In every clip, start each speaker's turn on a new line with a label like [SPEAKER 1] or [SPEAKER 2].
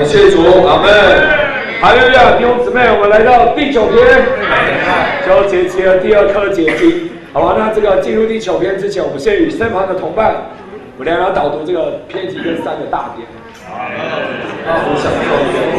[SPEAKER 1] 谢主，阿门。哈利路亚，弟兄姊妹，我们来到第9篇，就节期的第2课解经。好吧，那这个进入第9篇之前，我们先与身旁的同伴，我们来导读这个篇题跟3个大点。我享受一下。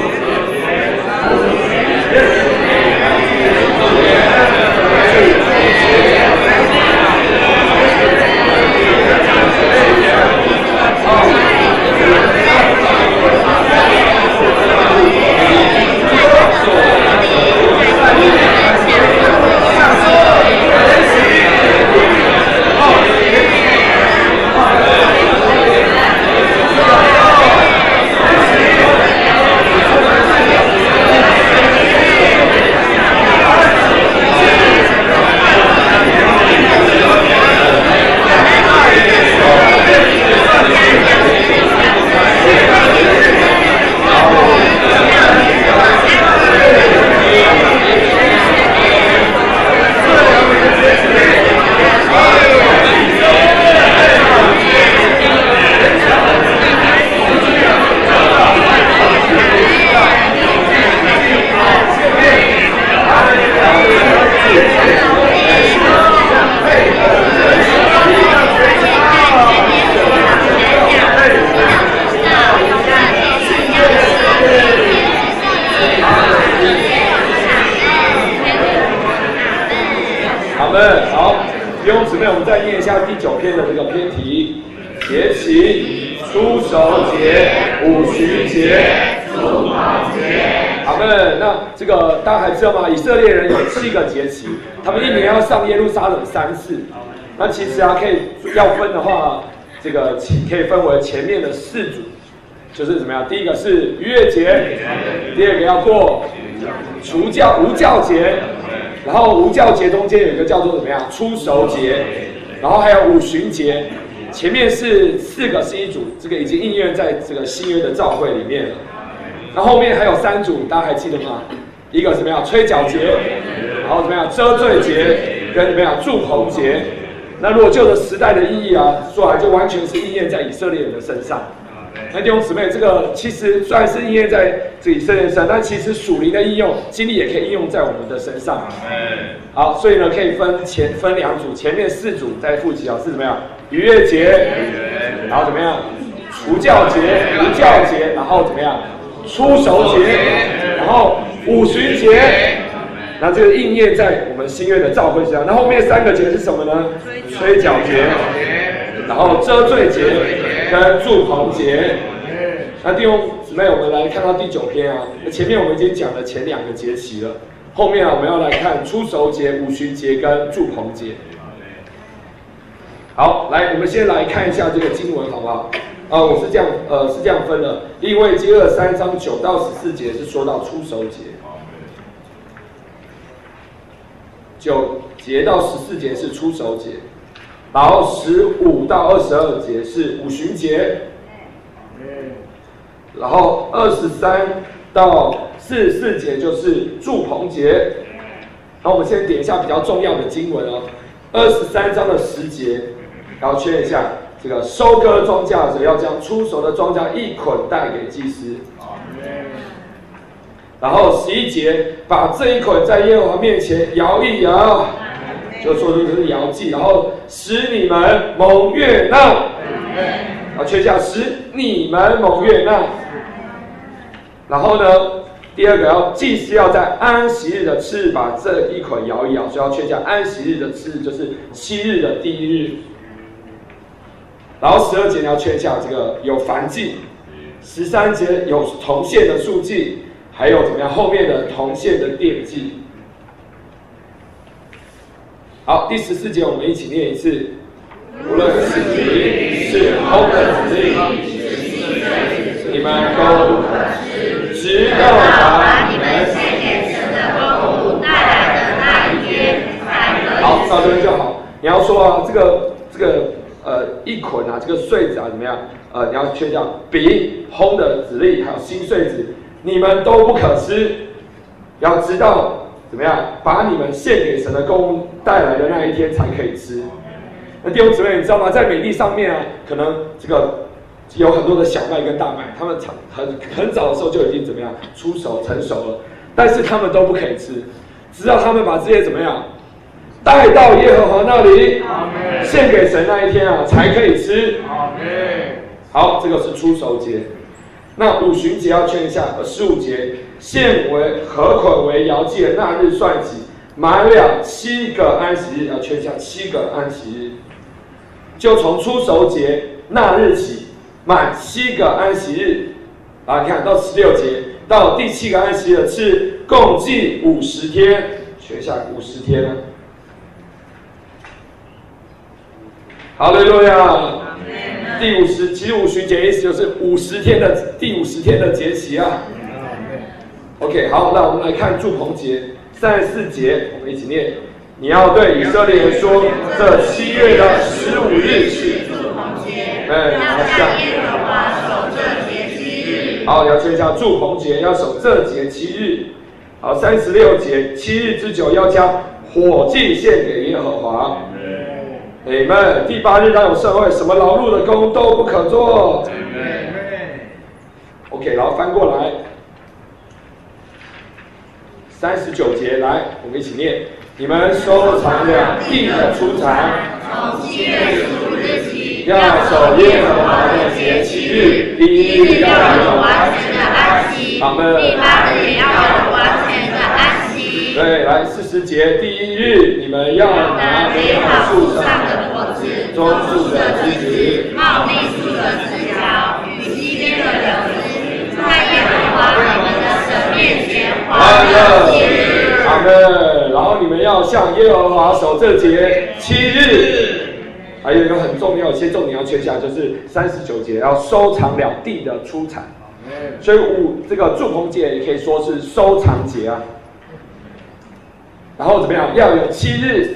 [SPEAKER 1] 大家还知道吗？以色列人有7个节期，他们1年要上耶路撒冷3次。那其实可以要分的话，这个可以分为前面的4组，就是怎么样？第一个是逾越节，第2个要过无酵节，然后无酵节中间有一个叫做怎么样？初熟节，然后还有五旬节。前面是4个是一组，这个已经应验在这个新约的召会里面了。那后面还有3组，大家还记得吗？一个怎么样？吹角节，然后怎么样？遮罪节跟怎么样？祝棚节。那如果就着时代的意义说来就完全是应验在以色列人的身上。那弟兄姊妹，这个其实虽然是应验在这以色列人身上，但其实属灵的应用经历也可以应用在我们的身上。好，所以呢可以分2组，前面4组再复习是怎么样？逾越节，然后怎么样？无酵节，然后怎么样？初熟节，然后五旬节，然后这个应验在我们新约的召会上。那后面3个节是什么呢？吹角节，然后遮罪节跟祝棚节。那弟兄姊妹，我们来看到第9篇前面我们已经讲了前2个节期了，后面我们要来看初熟节、五旬节跟祝棚节。好，来，我们先来看一下这个经文，好不好？我是这样分的。利未记23章9到14节是说到初熟节，9节到14节是初熟节，然后15到22节是五旬节，然后23到44节就是祝棚节。然后我们先点一下比较重要的经文23章的10节，然后圈一下。这个收割庄稼者要将出熟的庄稼一捆带给祭司，然后11节把这一捆在耶和华面前摇一摇，就说这是摇祭，然后使你们蒙悦纳，缺下使你们蒙悦纳，然后呢，第2个祭司要在安息日的次日把这一捆摇一摇，所以要缺下安息日的次日，就是7日的第1日。然后12节你要圈下这个有燔祭，13节有铜线的束祭，还有怎么样后面的铜线的奠祭。好，第14节我们一起念一次。无论是饼是烘的子粒，你们都不可吃，直到把你们献给神的供物带来的那一天才可以。好，到这边就好。你要说这个一捆这个穗子怎么样？你要确定饼、烘的子粒还有新穗子，你们都不可吃。要知道怎么样把你们献给神的供物带来的那一天才可以吃。那弟兄姊妹，你知道吗？在美地上面可能这个有很多的小麦跟大麦，他们很早的时候就已经怎么样出熟成熟了，但是他们都不可以吃，直到他们把这些怎么样带到耶和华那里，献给神那一天啊，才可以吃。好，这个是出熟节。那五旬节要圈一下，15节，献为禾捆为摇祭的那日算起，满了7个安息日，要圈一下7个安息日，就从出熟节那日起，满7个安息日。啊，你看到16节，到第7个安息日的次，共计50天，圈一下50天呢。哈利路亚。第50，其实五旬节意思就是50天的第50天的节期啊。OK， 好，那我们来看住棚节34节，我们一起念。你要对以色列人说，这7月的15日是住棚节，要向耶和华守这节7日。好，要签一下住棚节，要守这节7日。好，36节，7日之久要将火祭献给耶和华。Amen。第8日当有盛会，什么劳碌的工都不可做。OK， 然后翻过来，39节，来，我们一起念：你们收藏了地的出产，从7月15日起，要守耶和华的节7日，第1日要有完全的安息，第8日也要有完全的安息。对，来40节，第1日你们要拿美好树上的果子、棕树的枝子、茂密树的枝条与溪边的柳枝，在耶和华你们的神面前欢乐节日。阿们。然后你们要向耶和华守这节7日。还有一个很重要，些重点要圈下，就是39节要收藏了地的出产。所以这个住棚节也可以说是收藏节啊。然后怎么样？要有7日，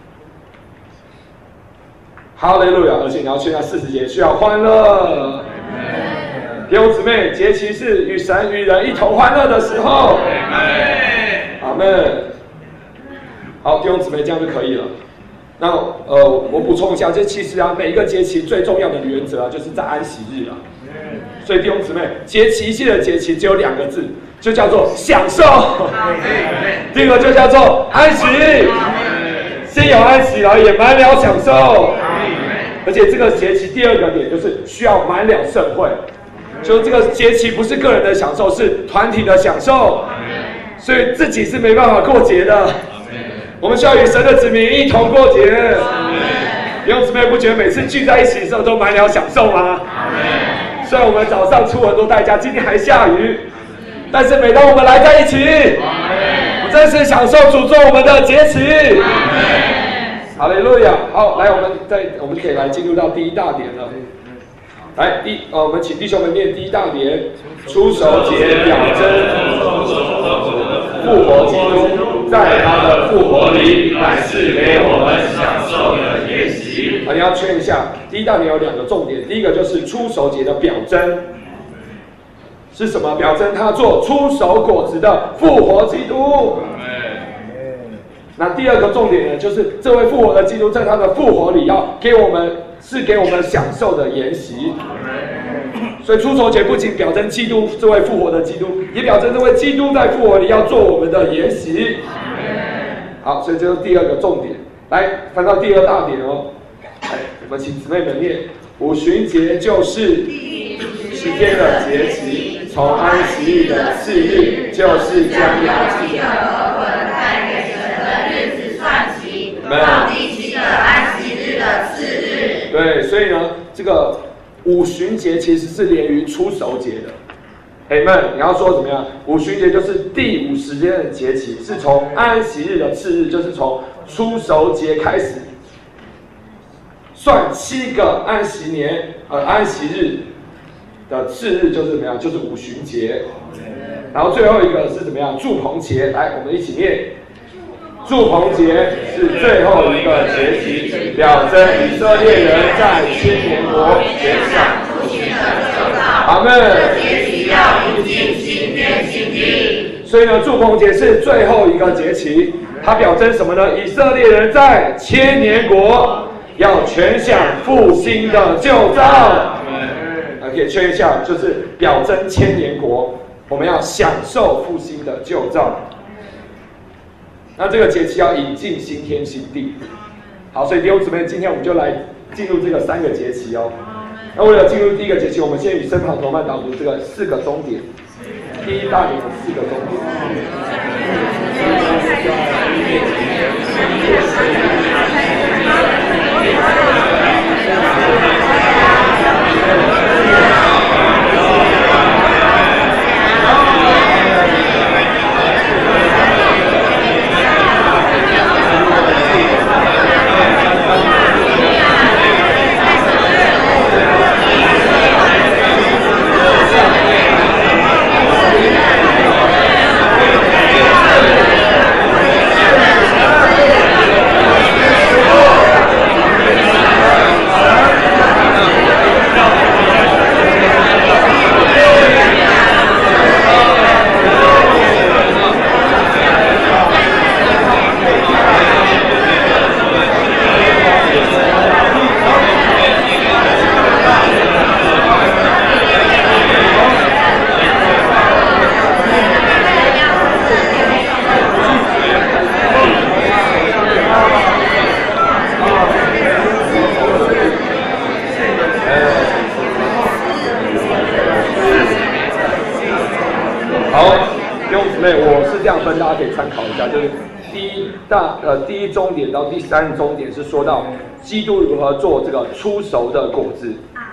[SPEAKER 1] 哈利路亚！而且你要去那40节，需要欢乐。弟兄姊妹，节期是与神与人一同欢乐的时候。阿们。好，弟兄姊妹，这样就可以了。那我补充一下，这其实啊，每一个节期最重要的原则啊，就是在安息日啊。所以弟兄姊妹，节期系的节期只有2个字，就叫做享受。第2个就叫做安息。先有安息，然后也满了享受。而且这个节期第2个点就是需要满了盛会，就这个节期不是个人的享受，是团体的享受。所以自己是没办法过节的，我们需要与神的子民一同过节。弟兄姊妹，不觉得每次聚在一起的时候都满了享受吗？虽然我们早上出很多代价，今天还下雨，但是每当我们来在一起，我真是享受主做我们的节期。哈利路亚！好，来，我们可以来进入到第1大点了。来，我们请弟兄们念第1大点：出熟节表征复活基督，在他的复活里，乃是给我们享受的节期。你要圈一下，第1大点有2个重点，第1个就是出熟节的表征是什么？表征他做出熟果子的复活基督。那第2个重点呢，就是这位复活的基督在他的复活里要给我们享受的筵席。所以出熟节不仅表征基督这位复活的基督，也表征这位基督在复活里要做我们的筵席。好，所以这是第2个重点。来翻到第2大点哦。我们请姊妹们念：五旬节就是10天的节期，从安息日的次日，就是将要祭的禾捆带给神的日子算起，到第7个安息日的次日。对，所以呢，这个五旬节其实是连于出熟节的。Amen， 你要说怎么样？五旬节就是第50天的节期，是从安息日的次日，就是从出熟节开始，算7个安息日的次日就是怎么样？就是五旬节。然后最后一个是怎么样？住棚节。来，我们一起念。住棚节是最后一个节期，表征以色列人在千年国全享复兴的救造。阿们。这节期要迎进新天新地。所以呢，住棚节是最后一个节期，它表征什么呢？以色列人在千年国要全享复兴的救造。 可以确一下，就是表征千年国，我们要享受复兴的旧造。那这个节期要引进新天新地。好，所以弟兄姊妹，今天我们就来进入这个3个节期哦。那为了进入第1个节期，我们先与身旁同伴导读这个4个终点，第一大点的4个终点。大家可以参考一下，就是第一终点到第3终点是说到基督如何做这个出熟的果子。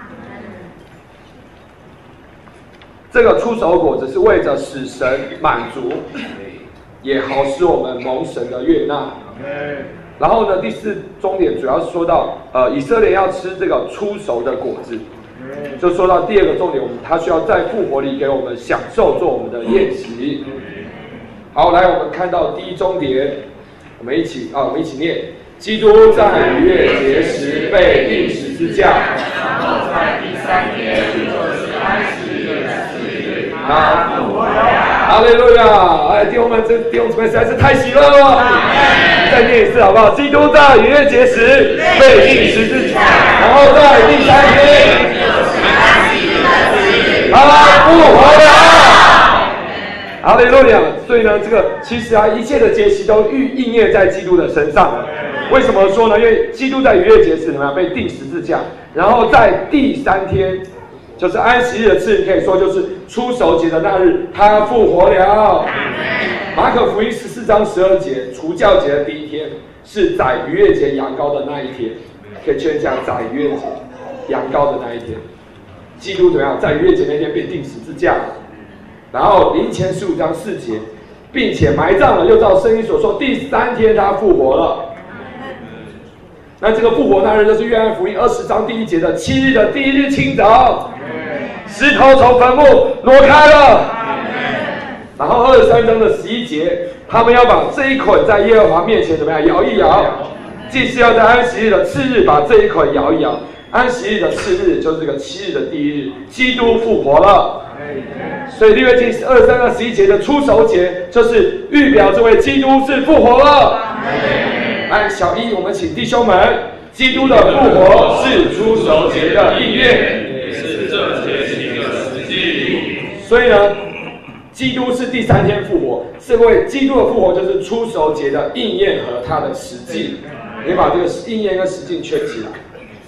[SPEAKER 1] 这个出熟的果子是为着使神满足，也好使我们蒙神的悦纳。然后呢，第4终点主要是说到以色列要吃这个出熟的果子，就说到第2个重点，他需要在复活里给我们享受做我们的宴席。好，来，我们看到第1终点，我们一起念：基督在逾越节时被钉十字架，然后在第3天，就是安息日的4日，他复活了。哈利路亚！哎，弟兄们，这弟兄姊妹实在是太喜乐了。再念一次好不好？基督在逾越节时被钉十字架，然后在第3天，就是安息日的4日，他复活了。哈利路亚！所以呢，这个其实一切的节期都应验在基督的身上。为什么说呢？因为基督在逾越节时怎么样被钉十字架，然后在第3天，就是安息日的次日，可以说就是出熟节的那日，他复活了。马可福音14章12节，除酵节的第1天是宰逾越节羊羔的那一天，可以确认一下宰逾越节羊羔的那一天。基督怎么样？在逾越节那天被钉十字架。然后林前15章4节，并且埋葬了，又照圣经所说，第3天他复活了。那这个复活那日就是约翰福音20章第1节的7日的第1日清早，石头从坟墓挪开了。然后23章的11节，他们要把这一捆在耶和华面前怎么样摇一摇，祭司要在安息日的次日把这一捆摇一摇。安息日的次日就是这个7日的第1日，基督复活了。所以利未记23到11节的出熟节，就是预表这位基督是复活了。来，小一，我们请弟兄们，基督的复活是出熟节的应验，也是这节期的实际。所以呢，基督是第3天复活，是为基督的复活就是出熟节的应验和它的实际。你把这个应验跟实际圈起来。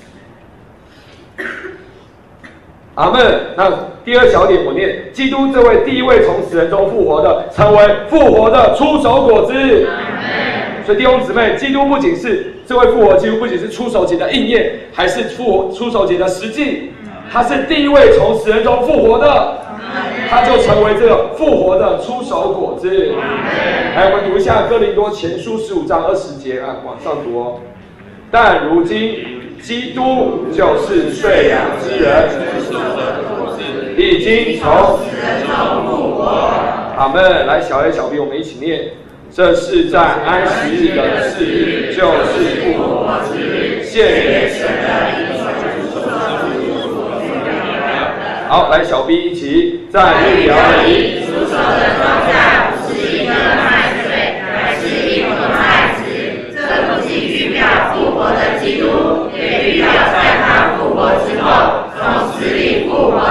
[SPEAKER 1] 阿们。那第2小点我念：基督这位第1位从死人中复活的，成为复活的出熟果子。所以弟兄姊妹，基督不仅是这位复活基督，不仅是出熟节的应验，还是出熟节的实际。他是第1位从死人中复活的，他就成为这个复活的出熟果子。来，我们读一下哥林多前书15章20节往上读哦。但如今基督就是睡凉之人，已经从死人中复活。阿们。来，小 A 小 B 我们一起念：这是在安息日的次日，就是复活之日，献给神的一种好，来小 B 一起在预表里，出熟的庄稼不是一个麦穗，乃是一捆麦子。这不仅预表复活的基督，也预表在他复活之后从死里复活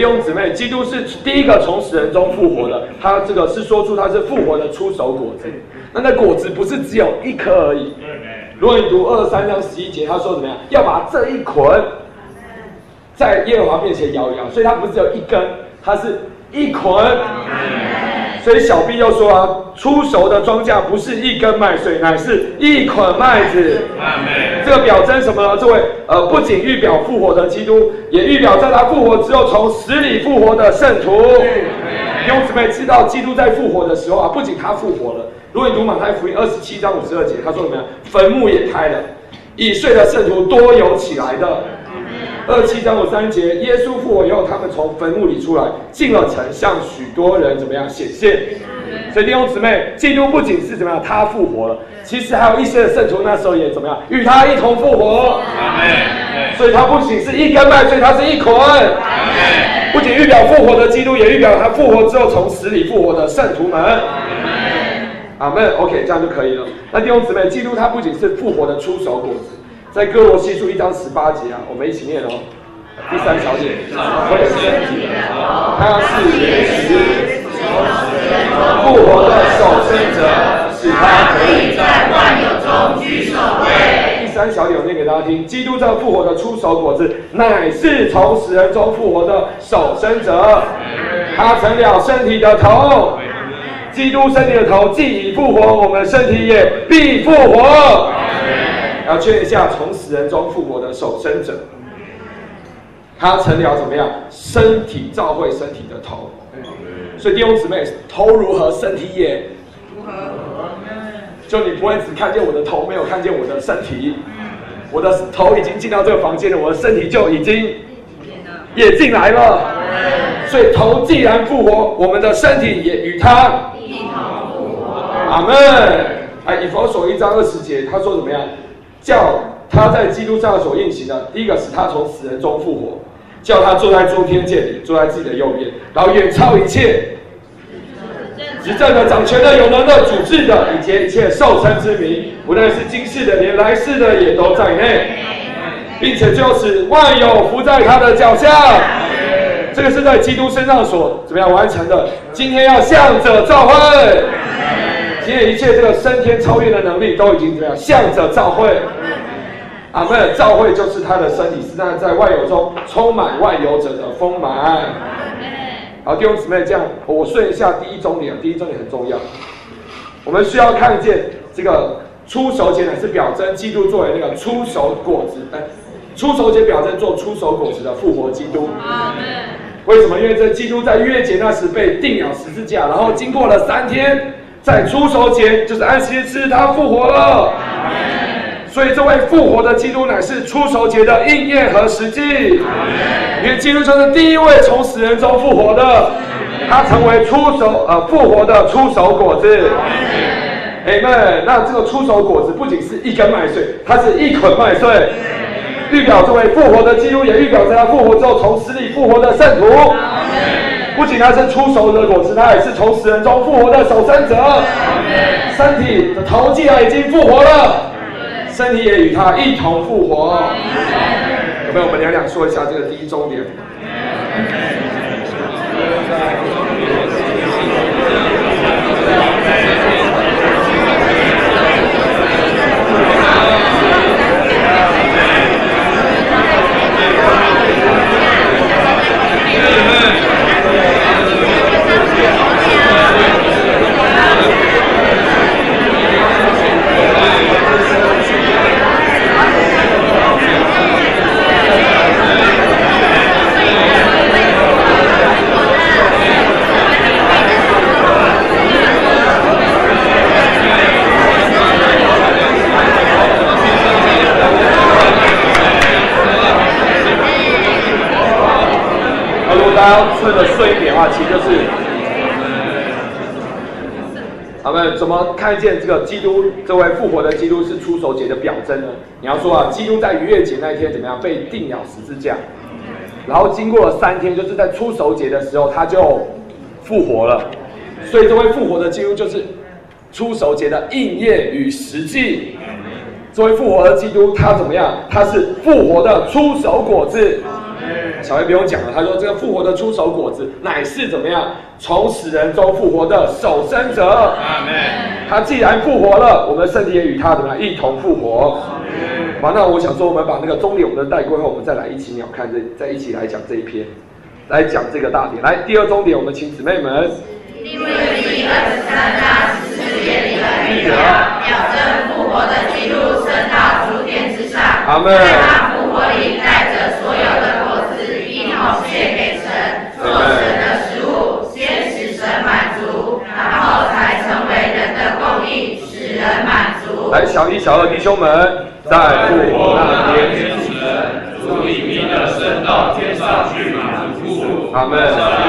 [SPEAKER 1] 兄姊妹，基督是第一个从死人中复活的，他这个是说出他是复活的出手果子。那果子不是只有一颗而已。如果你读23章11节，他说怎么样？要把这一捆在耶和华面前摇一摇，所以它不是只有一根，它是一捆。所以小 B 又说啊，出熟的庄稼不是一根麦穗，乃是一捆麦子。这个表征什么呢？这位不仅预表复活的基督，也预表在他复活之后从死里复活的圣徒。弟兄姊妹知道，基督在复活的时候啊，不仅他复活了。如果你读马太福音27章52节，他说怎么样？坟墓也开了，已睡的圣徒多有起来的。27章53节，耶稣复活以后，他们从坟墓里出来，进了城，向许多人怎么样显现？所以弟兄姊妹，基督不仅是怎么样，他复活了，其实还有一些的圣徒那时候也怎么样，与他一同复活。所以他不仅是一根麦穗，他是一捆。不仅预表复活的基督，也预表他复活之后从死里复活的圣徒们。阿们 OK， 这样就可以了。那弟兄姊妹，基督他不仅是复活的出手果子，在哥罗西书1章18节啊，我们一起念哦。第3小节，为身体，他是原始复活的守生者，使他可以在万有中居首位。第3小节我念给大家听：基督这复活的出手果子，乃是从死人中复活的守生者，他成了身体的头。基督身体的头既已复活，我们身体也必复活。要确认一下，从死人中复活的守生者，他成了怎么样？身体照会身体的头。所以弟兄姊妹，头如何，身体也如何。就你不会只看见我的头，没有看见我的身体。我的头已经进到这个房间了，我的身体就已经也进来了。所以头既然复活，我们的身体也与他一同复活。阿们。以弗所1章20节，他说怎么样？叫他在基督上所运行的，第一个使他从死人中复活，叫他坐在诸天界里，坐在自己的右边，然后远超一切执政的、掌权的、有能的、主治的，以及一切受称之名，不但是今世的，连来世的也都在内，并且就使万有伏在他的脚下。这个是在基督身上所怎么样完成的？今天要向着召会。今天一切这个升天超越的能力都已经怎么样？向着召会。阿们。召会就是他的身体，是那在万有中充满万有者的丰满。好，弟兄姊妹，这样我顺一下第一重点。第一重点很重要，我们需要看见这个出熟节乃是表征基督作为那个出熟果子。出熟节表征做出熟果子的复活基督。为什么？因为这基督在逾越节那时被钉了十字架，然后经过了3天。在出熟节，就是安息日，他复活了。所以这位复活的基督乃是出熟节的应验和实际。因为基督就是第一位从死人中复活的，他成为复活的出熟果子。Amen。那这个出熟果子不仅是一根麦穗，它是一捆麦穗，预表这位复活的基督，也预表在他复活之后从死里复活的圣徒。不仅他是出熟的果子，他也是从死人中复活的守生者。身体的头既然已经复活了，身体也与他一同复活。有没有？我们两说一下这个第一重点。顺的顺一点的话，其实就是我们怎么看见这个基督，这位复活的基督是出熟节的表征呢？你要说啊，基督在逾越节那一天怎么样被钉了十字架，然后经过了3天，就是在出熟节的时候他就复活了。所以这位复活的基督就是出熟节的应验与实际。这位复活的基督他怎么样？他是复活的出熟果子。 小黑不用讲了，他说这个复活的出手果子乃是怎么样？从死人中复活的守生者。
[SPEAKER 2] 阿们。
[SPEAKER 1] 他既然复活了，我们的身体也与他怎么样一同复活。好，那我想说，我们把那个重点我们带过后，我们再来一起鸟看再一起来讲这一篇，来讲这个大点。来，第二重点，我们请姊妹们。
[SPEAKER 3] 利未记23章14节里的预表，表证复活的基督升到主殿之上。
[SPEAKER 1] 阿们。
[SPEAKER 3] 在他复活里带着所有的果子，一同献给神，做神的食物，先使神满足，然后才成为人的供应，使人满足。
[SPEAKER 1] 来，小一、小二弟兄们，在复活那天，
[SPEAKER 2] 主隐秘的升到天上去满足父。
[SPEAKER 1] 阿们。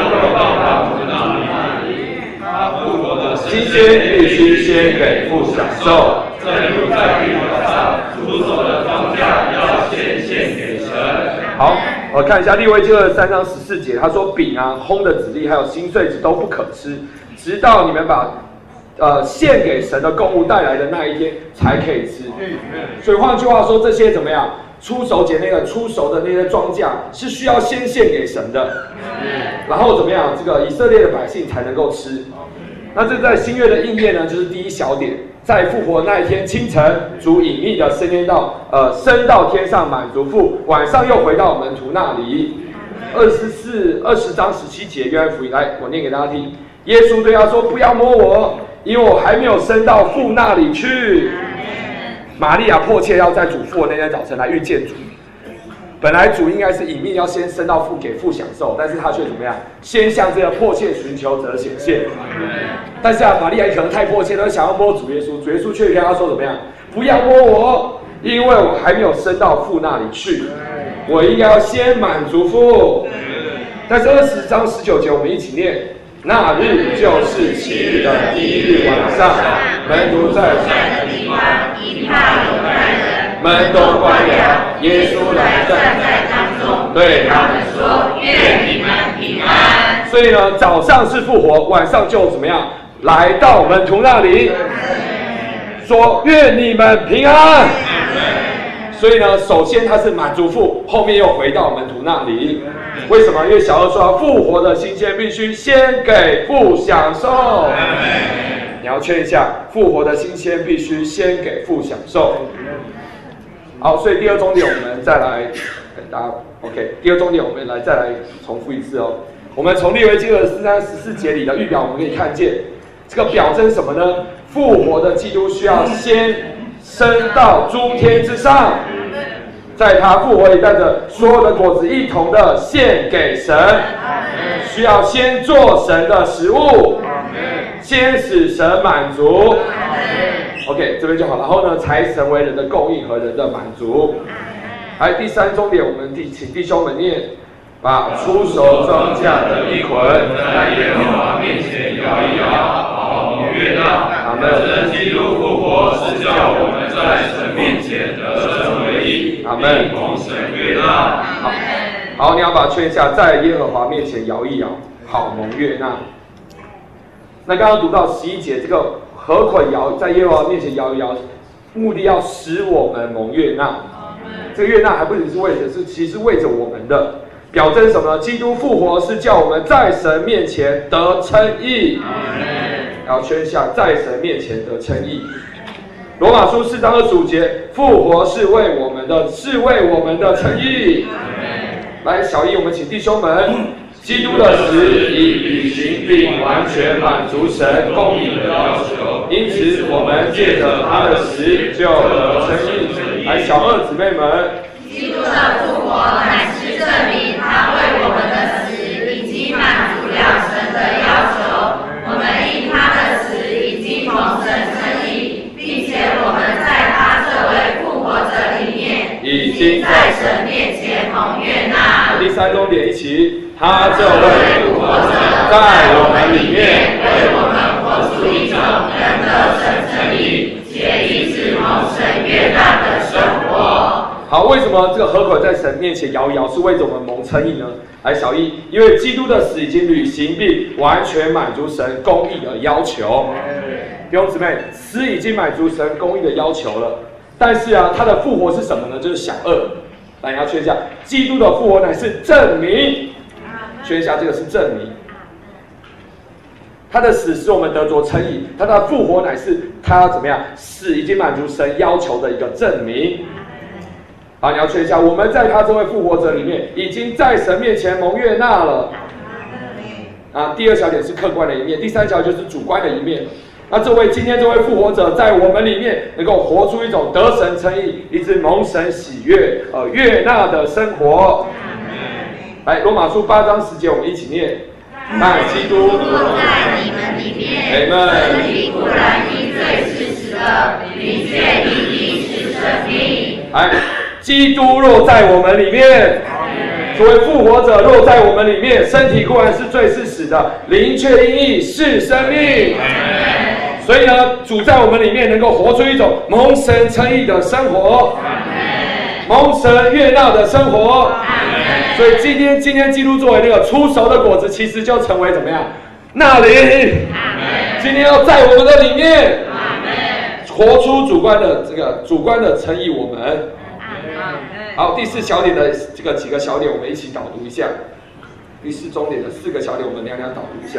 [SPEAKER 2] 他复活的
[SPEAKER 1] 新鲜必须先给父享受。
[SPEAKER 2] 正如在律法上，出手的庄稼要先献给神。
[SPEAKER 1] 好，我看一下利未记23章14节，他说饼啊、烘的子粒还有新穗子都不可吃，直到你们把献给神的供物带来的那一天才可以吃。所以换句话说，这些怎么样？出手节那个出手的那些庄稼是需要先献给神的，然后怎么样？这个以色列的百姓才能够吃。那这在新约的应验呢，就是第一小点，在复活那一天清晨，主隐秘的升到天上满足父，晚上又回到门徒那里。20章17节约翰福音，来，我念给大家听。耶稣对他说：“不要摸我，因为我还没有升到父那里去。”玛利亚迫切要在主复活那天早晨来遇见主。本来主应该是隐秘要先升到父给父享受，但是他却怎么样？先向这个迫切寻求者显现。但是玛利亚可能太迫切了，想要摸主耶稣，主耶稣却跟他说怎么样？不要摸我，因为我还没有升到父那里去，我应该要先满足父。但是20章19节，我们一起念。那日就是7日的第1日晚上，门徒在的地方，因怕犹太人，门都关了。耶稣来站在当中，对他们说：“愿你们平安。”所以呢，早上是复活，晚上就怎么样？来到门徒那里，说：“愿你们平安。”所以呢，首先他是满足父，后面又回到门徒那里。为什么？因为小二说复活的新鲜必须先给父享受。你要确认一下，复活的新鲜必须先给父享受。好，所以第二重点我们再来给大家 OK。第二重点我们再来重复一次哦。我们从利未记23章14节里的预表，我们可以看见这个表征什么呢？复活的基督需要先升到诸天之上。在他复活里带着所有的果子一同的献给神，需要先做神的食物，先使神满足。OK， 这边就好，然后呢，才成为人的供应和人的满足。来，第三重点，我们请弟兄们念：把出手庄稼的一捆，
[SPEAKER 2] 在耶和华面前摇一摇，好悦纳。阿们。基督复活是叫我们在神面前得成为一。阿们。蒙神悦纳。
[SPEAKER 1] 好，你要把它圈一下，在耶和华面前摇一摇，好蒙悦纳。那刚刚读到11节，这个何捆摇在耶和华面前摇一摇，目的要使我们蒙悦纳。这个悦纳还不只是为着，是其实为着我们的。表征什么呢？基督复活是叫我们在神面前得称义。然后圈下，在神面前得称义。罗马书4章25节，复活是为我们的称义。来，小一，我们请弟兄们，基督的死已履行并完全满足神公义的要求，因此我们借着他的死就得称义。来，小二姊妹们，
[SPEAKER 3] 基督的复活乃是证明他为我们的死已经满足了神的要求，我们因他的死已经蒙神称义，并且我们在他这位复活者里面已经在神面前蒙悦纳。
[SPEAKER 1] 第三重点一起，他这位复活者在我们里面
[SPEAKER 3] 为我们活出一种人的神称义且一直蒙神悦纳的生活。
[SPEAKER 1] 好，为什么这个何捆在神面前摇一摇，是为着我们蒙称义呢？来，小一，因为基督的死已经履行并完全满足神公义的要求。弟兄姊妹，死已经满足神公义的要求了，但是啊，他的复活是什么呢？就是小二。 来，你要确认一下，基督的复活乃是证明。确认一下，这个是证明。他的死使我们得着称义，他的复活乃是他要怎么样？死已经满足神要求的一个证明。好，你要确认一下，我们在他这位复活者里面，已经在神面前蒙悦纳了。第二小点是客观的一面，第三小就是主观的一面。那今天这位复活者在我们里面，能够活出一种得神称义，以致蒙神喜悦、悦纳的生活。来，罗马书8章10节，我们一起念。但基督
[SPEAKER 3] 若在你们里面，身体固然因罪是死了，灵却因义是生命。
[SPEAKER 1] 来，基督若在我们里面，作为复活者若在我们里面，身体固然是罪是死的，灵却因义是生命。所以呢，主在我们里面能够活出一种蒙神称义的生活，蒙神悦纳的生活。所以今天基督作为那个出熟的果子，其实就成为怎么样？那灵。今天要在我们的里面，活出主观的称义我们。好，第4小点的这个几个小点，我们一起导读一下。第4中点的4个小点，我们两导读一下。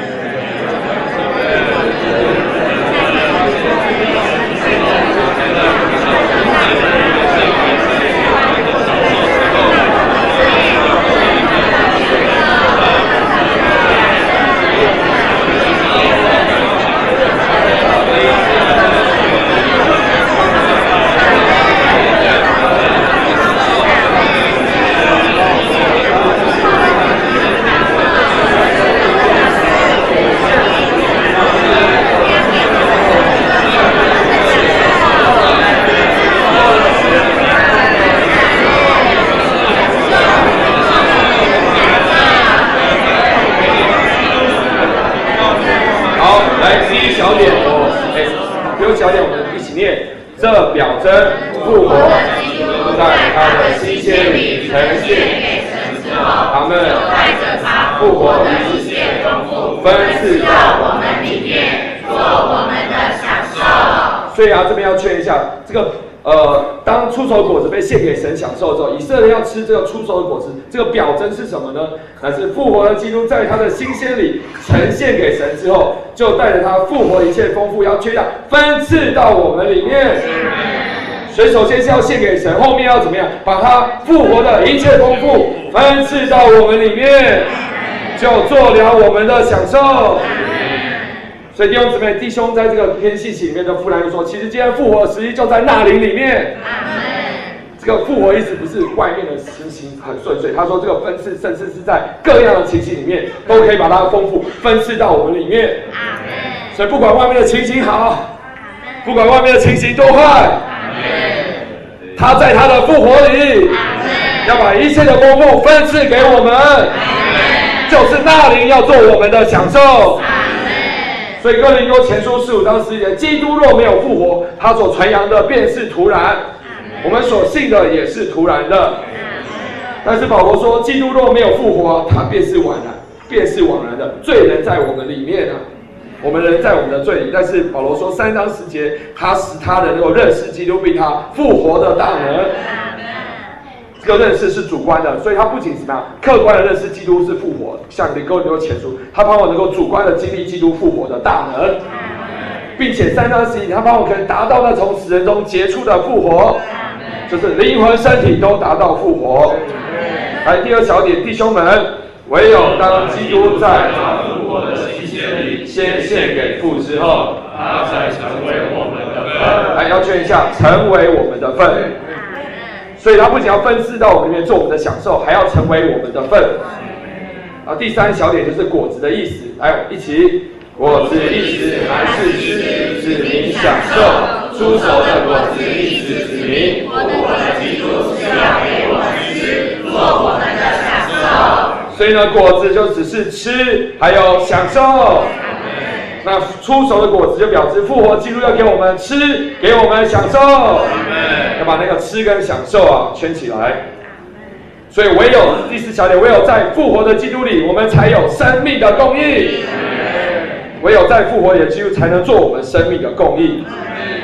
[SPEAKER 1] 这表征复活在他的新鲜里呈现给神之后，他们带着他复活的一切丰富，分赐到我们里面，做我们的享受。所以这边要确认一下，这个当出熟果子被献给神享受之后，以色列要吃这个出熟的果子，这个表征是什么呢？那是复活的基督在他的新鲜里呈现给神之后，就带着他复活一切丰富，要确认分赐到我们里面。所以首先是要献给神，后面要怎么样？把他复活的一切丰富分赐到我们里面，就做了我们的享受。所以弟兄姊妹，弟兄在这个篇信息里面的夫兰就说，其实今天复活的实际就在那灵里面。这个复活意思不是外面的情形很顺遂，他说这个分赐甚至是在各样的情形里面都可以把它丰富分赐到我们里面。所以不管外面的情形好，不管外面的情形多坏，他在他的复活里要把一切的丰富分赐给我们，就是那灵要做我们的享受。所以哥林多前书15章11节，基督若没有复活，他所传扬的便是徒然，我们所信的也是徒然的。但是保罗说，基督若没有复活，他便是枉然的，罪人在我们里面啊，我们人在我们的罪里。但是保罗说3章10节，他使他人能够认识基督并他复活的大能。这个认识是主观的，所以他不仅怎么样，客观的认识基督是复活，像哥林多前书，他帮我能够主观的经历基督复活的大能，并且3章11节，他帮我可以达到那从死人中结出的复活，就是灵魂身体都达到复活。来，第2小点，弟兄们，唯有当基督在他复活的新鲜里先献给父之后，他才成为我们的份。来，要确认一下，成为我们的份。所以他不仅要分赐到我们里面做我们的享受，还要成为我们的份。第3小点就是果子的意思，来一起，果子意思还是指明享受，出熟的果子意思指明复活的基督是要给我们吃，做我们的享受。所以呢，果子就只是吃，还有享受。那出熟的果子就表示复活基督要给我们吃，给我们享受，要把那个吃跟享受圈起来。所以唯有第4小点，唯有在复活的基督里，我们才有生命的供应。唯有在复活里的基督才能做我们生命的供应。我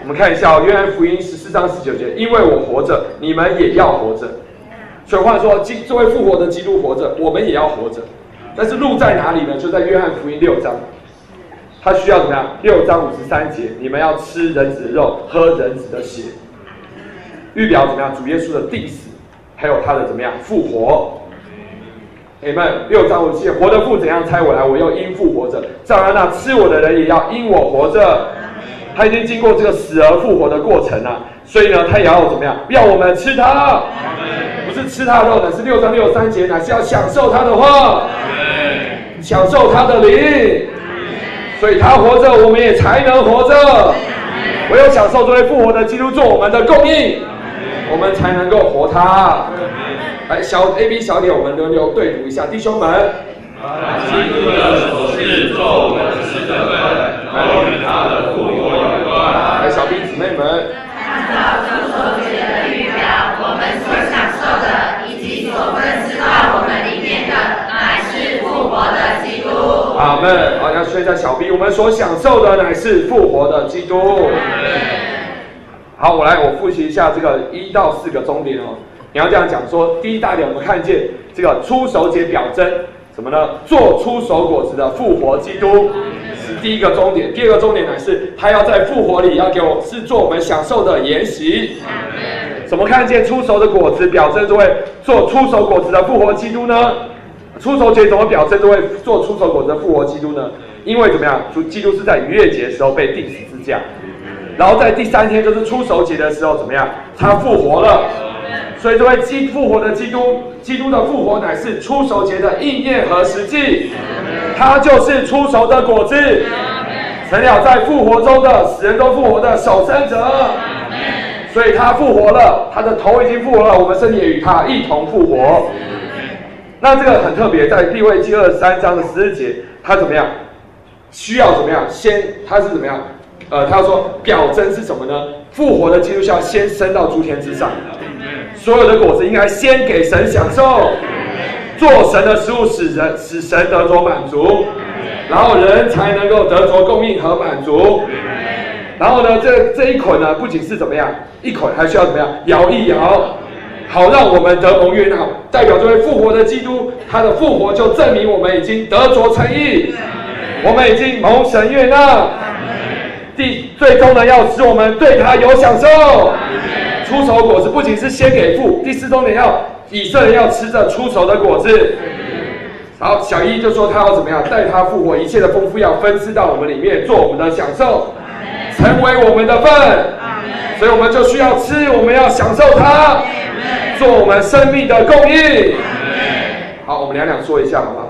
[SPEAKER 1] 们看一下约翰福音14章19节，因为我活着，你们也要活着。所以话说，这位复活的基督活着，我们也要活着。但是路在哪里呢？就在约翰福音6章，他需要怎么样？6章53节，你们要吃人子的肉，喝人子的血，预表怎么样？主耶稣的定死，还有他的怎么样复活。Amen。6章57节，活的父怎样差我来，我又因父活着，照样那吃我的人也要因我活着。他已经经过这个死而复活的过程啊，所以呢，他也要怎么样？要我们吃他，不是吃他的肉，乃是6章63节，乃是要享受他的话，享受他的灵。所以他活着，我们也才能活着。唯有享受这位复活的基督做我们的供应，我们才能够活他。来，小 A、B 小点，我们轮流对读一下，弟兄们。
[SPEAKER 2] 基督的所是做我们吃的份，都与他的复活有关。
[SPEAKER 1] 来，小 B 姊妹们。
[SPEAKER 3] 按照这所写的预表，我们所享受的，以及所分知道我们里面的，乃是复活的基督。
[SPEAKER 1] 阿们。好，要说一下小 B， 我们所享受的乃是复活的基督。好，我复习一下这个1到4个重点哦。你要这样讲说，第一大点，我们看见这个初熟节表征什么呢？做出熟果子的复活基督是第一个重点。第二个重点乃是他要在复活里要给我是做我们享受的筵席。怎么看见出熟的果子表征这位做出熟果子的复活基督呢？出熟节怎么表征这位做出熟果子的复活基督呢？因为怎么样？基督是在逾越节的时候被钉十字架，然后在第3天就是出熟节的时候怎么样？他复活了。所以这位复活的基督，基督的复活乃是出熟节的应验和实际，他就是出熟的果子，成了在复活中的死人中复活的首生者。所以他复活了，他的头已经复活了，我们身体也与他一同复活。那这个很特别，在利未记23章的14节，他怎么样？需要怎么样？他是怎么样？他说表征是什么呢？复活的基督要先升到诸天之上，所有的果子应该先给神享受，做神的食物使神得着满足，然后人才能够得着供应和满足。然后呢，这一捆呢，不仅是怎么样一捆，还需要怎么样摇一摇，好让我们得蒙悦纳。代表这位复活的基督，他的复活就证明我们已经得着称义，我们已经蒙神悦纳。最终呢，要使我们对他有享受。出熟果子不仅是先给父，第4重点要以色列要吃着出熟的果子。然后小一就说他要怎么样带他复活，一切的丰富要分赐到我们里面，做我们的享受，成为我们的份。所以我们就需要吃，我们要享受它，做我们生命的供应。好，我们两说一下好不好？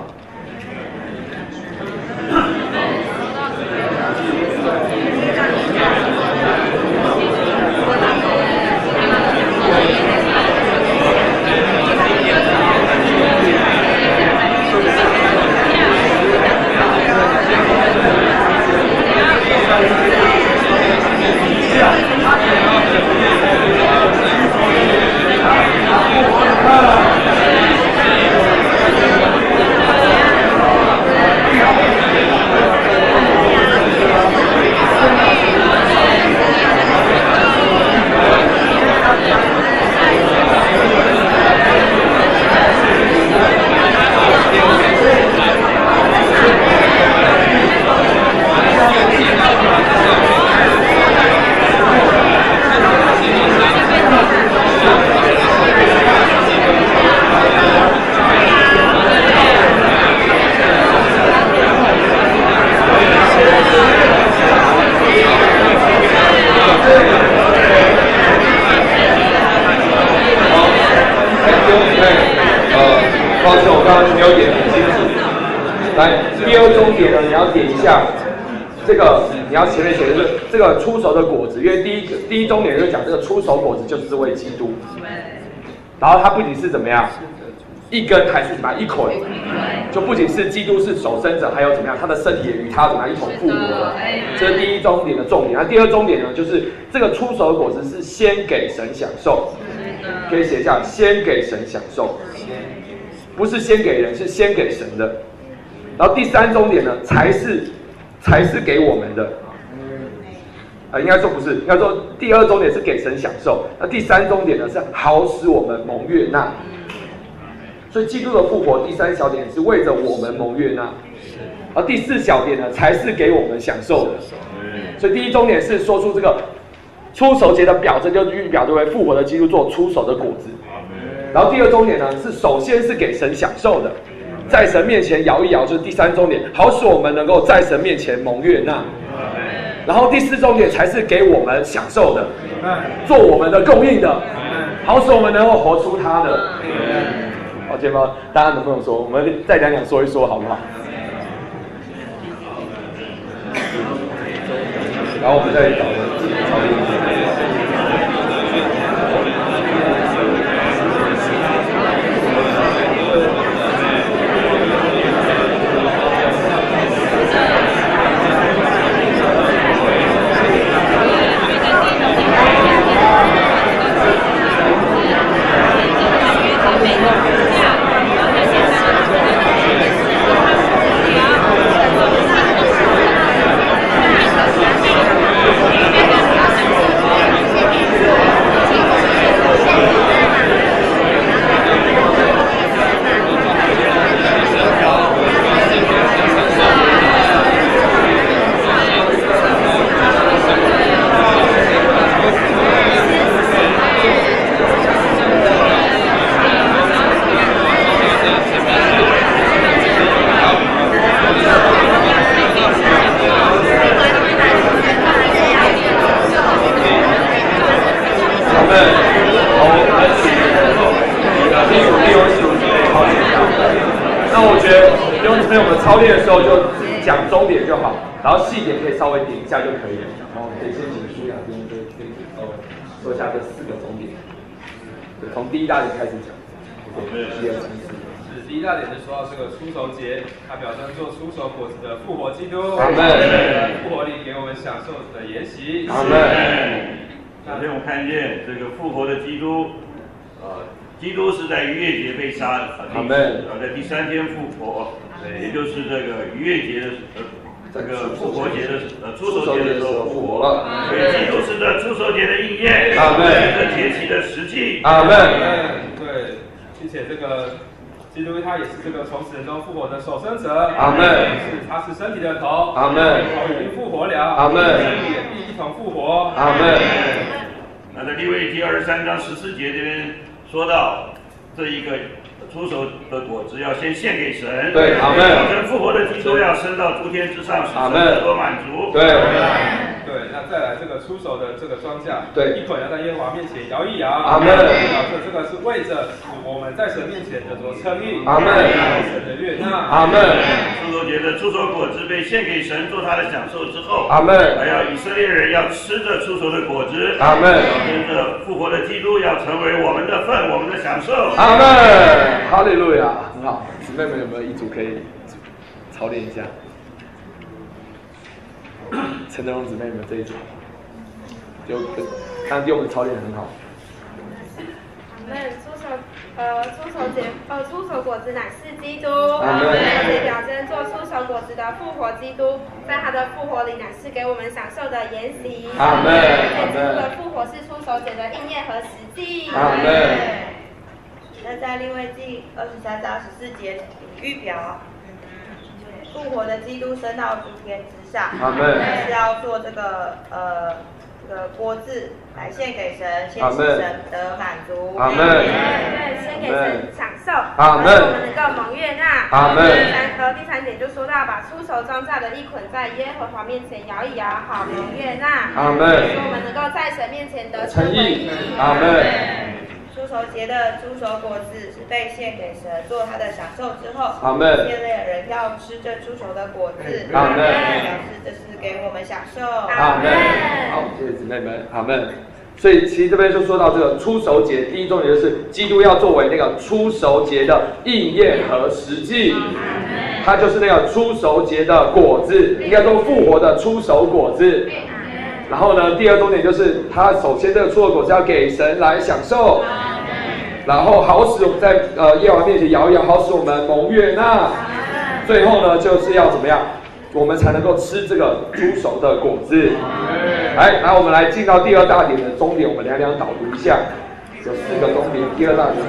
[SPEAKER 1] 你要前面写的是这个出熟的果子，因为第一重点就是讲这个出熟果子就是这位基督，然后它不仅是怎么样一根，还是什么一捆，就不仅是基督是首生者，还有怎么样他的身体也与他怎么样一同复活了，这是第一重点的重点。那第二重点呢，就是这个出熟的果子是先给神享受，可以写下先给神享受，不是先给人，是先给神的。然后第3重点呢，才是给我们的。 应该说不是，应该说第2重点是给神享受，那第3重点呢是好使我们蒙悦纳。所以基督的复活第3小点是为着我们蒙悦纳，而第4小点呢才是给我们享受的。所以第1重点是说出这个出手节的表征，就预表这位复活的基督做出手的果子。然后第2重点呢是首先是给神享受的，在神面前摇一摇，就是第3重点，好使我们能够在神面前蒙悦纳。然后第4重点才是给我们享受的，做我们的供应的，好使我们能够活出他的。好，姐妹，大家能不能说？我们再两说一说，好不好？然后我们再找操练的时候就讲重点就好，然后细点可以稍微点一下就可以了。然后可以先请舒雅这边可以说一下这4个重点，对，从第1大点开始讲。1、2、3、4。
[SPEAKER 4] 是第1大点是说到这个出手节，它表征做出手果子的复活基督。
[SPEAKER 1] 阿门。
[SPEAKER 4] 复活里给我们享受的筵席。
[SPEAKER 1] 阿门。
[SPEAKER 5] 昨天我看见这个复活的基督，基督是在逾越节被杀的，
[SPEAKER 1] 阿门。
[SPEAKER 5] 然后在第3天复活。也就是这个逾越节的这个复活节的出手节的时候复活了，所以基督是这出手节的应验，
[SPEAKER 1] 阿门。
[SPEAKER 5] 这节期的实际，
[SPEAKER 1] 阿门。
[SPEAKER 4] 对，并且这个基督他也是这个从死人中复活的守生者，
[SPEAKER 1] 阿门。
[SPEAKER 4] 他是身体的头，
[SPEAKER 1] 阿门。
[SPEAKER 4] 头已经复活了，
[SPEAKER 1] 阿门。
[SPEAKER 4] 身体也必一同复活，
[SPEAKER 1] 阿门。
[SPEAKER 5] 那在利未记23章14节这边说到这一个。出手的果子要先献给神，
[SPEAKER 1] 对，阿门。
[SPEAKER 5] 跟复活的基督要升到诸天之上，使神得多满足。
[SPEAKER 1] 对，
[SPEAKER 4] 对，那再来这个出手的这个庄稼，
[SPEAKER 1] 对，
[SPEAKER 4] 一捆要在耶和华面前摇一摇，
[SPEAKER 1] 阿门。
[SPEAKER 4] 表示这个是为着我们在神面前的所称义，
[SPEAKER 1] 阿门。
[SPEAKER 4] 神的悦纳，
[SPEAKER 1] 阿门。
[SPEAKER 5] 出手节的出手果子被献给神做他的享受之后，
[SPEAKER 1] 阿门。
[SPEAKER 5] 还要以色列人要吃着出手的果子，
[SPEAKER 1] 阿门。
[SPEAKER 5] 跟着复活的基督要成为我们的份，我们的享受，
[SPEAKER 1] 阿门。哈利路亚，很好。姊妹们有没有一组可以操练一下？陈德荣姊妹们这一组，就刚第6个操练很好。
[SPEAKER 6] 阿门。出手果子乃是基督。
[SPEAKER 1] 阿门。
[SPEAKER 6] 这表征做出手果子的复活基督，在他的复活里乃是给我们享受的筵席。
[SPEAKER 1] 阿门。
[SPEAKER 6] 基督的复活是出手节的应验和实际。
[SPEAKER 1] 阿门。
[SPEAKER 7] 那在利未记23章14节预表复活的基督升到诸天之上，
[SPEAKER 1] 阿门。
[SPEAKER 7] 是要做这个果子来献给神，先使神得满足。
[SPEAKER 1] 阿门。
[SPEAKER 6] 对，先给神享受，
[SPEAKER 1] 阿门。
[SPEAKER 6] 我们能够蒙悦纳。
[SPEAKER 1] 阿门。
[SPEAKER 6] 第3点就说到把出手庄稼的一捆在耶和华面前摇一摇，好蒙悦纳。
[SPEAKER 1] 阿门。
[SPEAKER 6] 说我们能够在神面前得称为义。
[SPEAKER 1] 阿门。
[SPEAKER 7] 出手节的出手果子是被献给神做他的享受之后，
[SPEAKER 1] 阿门。
[SPEAKER 7] 以色列人要吃这出手的果子，
[SPEAKER 1] 阿门。
[SPEAKER 7] 表示这是给我们享受。
[SPEAKER 6] 阿门。
[SPEAKER 1] 好，谢谢姊妹们，阿门。所以其实这边就说到这个出手节，第1重点就是基督要作为那个出手节的应验和实际，它就是那个出手节的果子，应该说复活的出手果子。然后呢，第2重点就是他首先这个出手果子要给神来享受，然后好使我们在耶和华面前摇一摇，好使我们蒙悦纳。最后呢，就是要怎么样？ 我们才能够吃这个猪熟的果子。来，我们来进到第二大点的终点，我们两导读一下，有4个终点。第二大点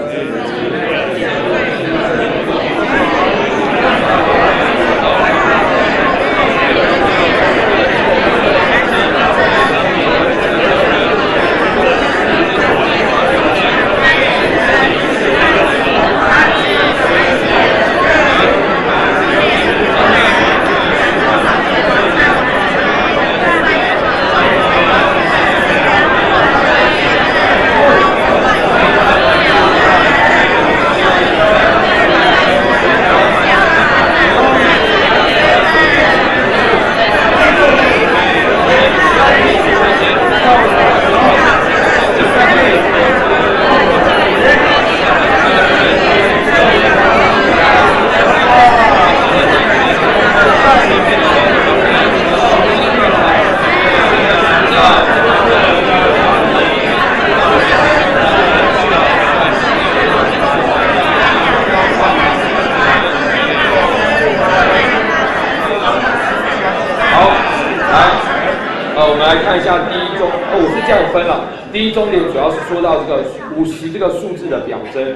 [SPEAKER 1] 第一终点主要是说到这个50这个数字的表征，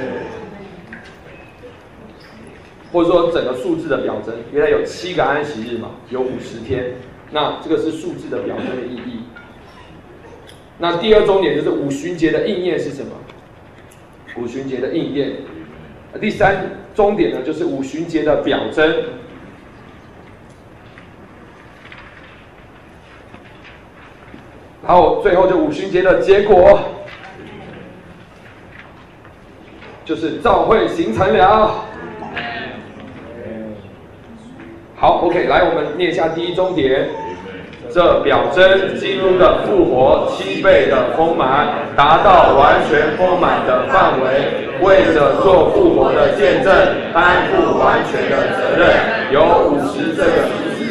[SPEAKER 1] 或者说整个数字的表征。原来有7个安息日嘛，有50天，那这个是数字的表征的意义。那第二终点就是五旬节的应验是什么？五旬节的应验。第3终点呢，就是五旬节的表征。然后最后就五旬节的结果，就是召会形成了。好 ，OK， 来我们念一下第一终点。这表征基督的复活7倍的丰满，达到完全丰满的范围，为着做复活的见证，担负完全的责任。有50这个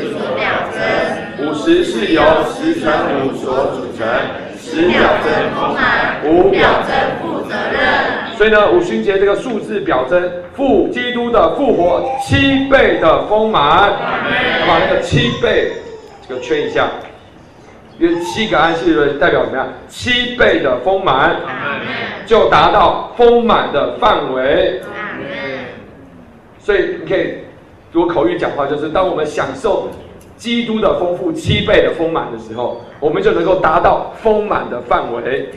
[SPEAKER 1] 50是由10乘5所组成，10表征丰满，5表征负责任。所以呢，五旬节这个数字表征基督的复活7倍的丰满。那么那个7倍，这个圈一下，因为7个安息日代表怎么样？7倍的丰满，就达到丰满的范围。所以你可以，如果口语讲话，就是当我们享受基督的丰富7倍的丰满的时候，我们就能够达到丰满的范围。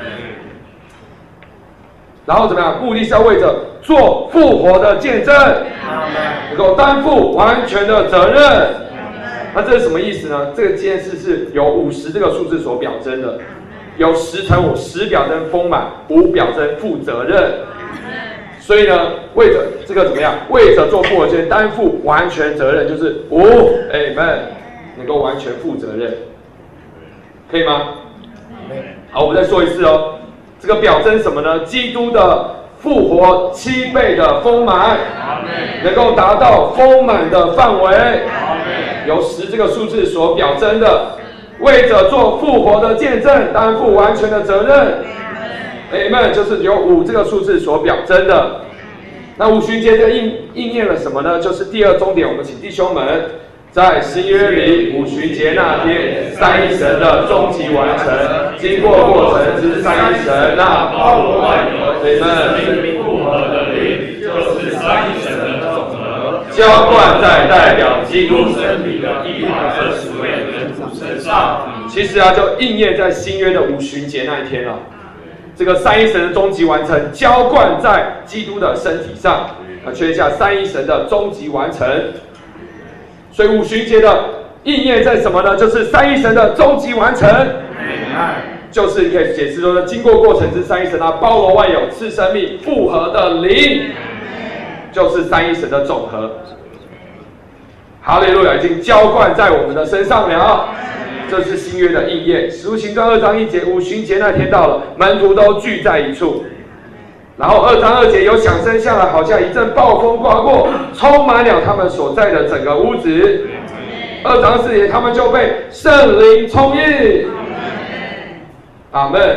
[SPEAKER 1] 然后怎么样？目的是要为着做复活的见证，能够担负完全的责任。那这是什么意思呢？这个件事是由50这个数字所表征的，由10乘5，10表征丰满，5表征负责任。所以呢，为着这个怎么样？为着做复活见证，担负完全责任，就是Amen， 能够完全负责任，可以吗？好，我们再说一次哦。这个表征什么呢？基督的复活7倍的丰满，能够达到丰满的范围，由10这个数字所表征的，为着做复活的见证，担负完全的责任。Amen， 就是由5这个数字所表征的。那五旬节这应验了什么呢？就是第2终点，我们请弟兄们在新约里五旬节那天，三一神的终极完成，经过过程之三一神那包罗万有、生命复合的灵，就是三一神的总和，浇灌在代表基督身体的120位人主身上。其实啊，就应验在新约的五旬节那一天啊。这个三一神的终极完成，浇灌在基督的身体上，确认一下三一神的终极完成。所以五旬节的应验在什么呢？就是三一神的终极完成，就是你可以解释说，经过过程之三一神啊，包罗万有，赐生命复合的灵，就是三一神的总和。哈利路亚，已经浇灌在我们的身上了。这是新约的应验。使徒行传2章1节，五旬节那天到了，门徒都聚在一处。然后2章2节有响声下来，好像一阵暴风刮过，充满了他们所在的整个屋子。2章4节，他们就被圣灵充溢。阿们。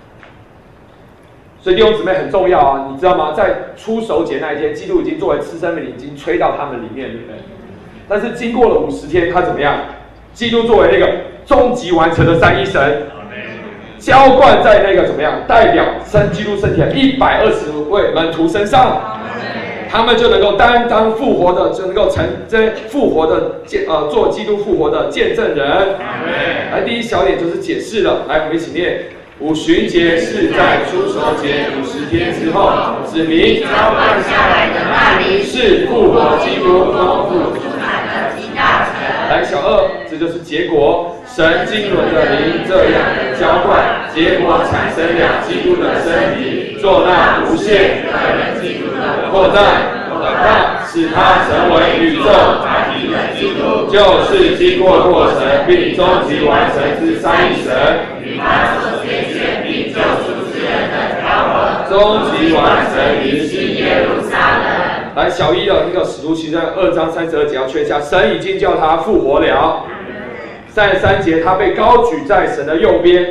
[SPEAKER 1] 所以弟兄姊妹很重要啊，你知道吗？在初熟节那一天，基督已经作为赐生命灵，已经吹到他们里面，对不对？ 但是经过了50天，他怎么样？基督作为那个终极完成的三一神，浇灌在那个怎么样？代表基督身体的120位门徒身上，他们就能够担当复活的，就能够成这复活的做基督复活的见证人。来，第一小点就是解释了。来，我们一起念。五旬节是在初熟节50天之后，指明
[SPEAKER 3] 浇灌下来的那灵
[SPEAKER 1] 是复活基督丰富
[SPEAKER 3] 出产的极大成。
[SPEAKER 1] 来，小二，这就是结果。神经纶的灵这样的浇灌，结果产生了基督的身体，做那无限个人基督的扩大，使它成为宇宙团体的基督，就是经过过程并终极完成之三一神，与他所拣选并救赎之人的调和，终极完成于新耶路撒冷。来，小一的那个使徒行传2章32节要确认一下，神已经叫他复活了。33节，他被高举在神的右边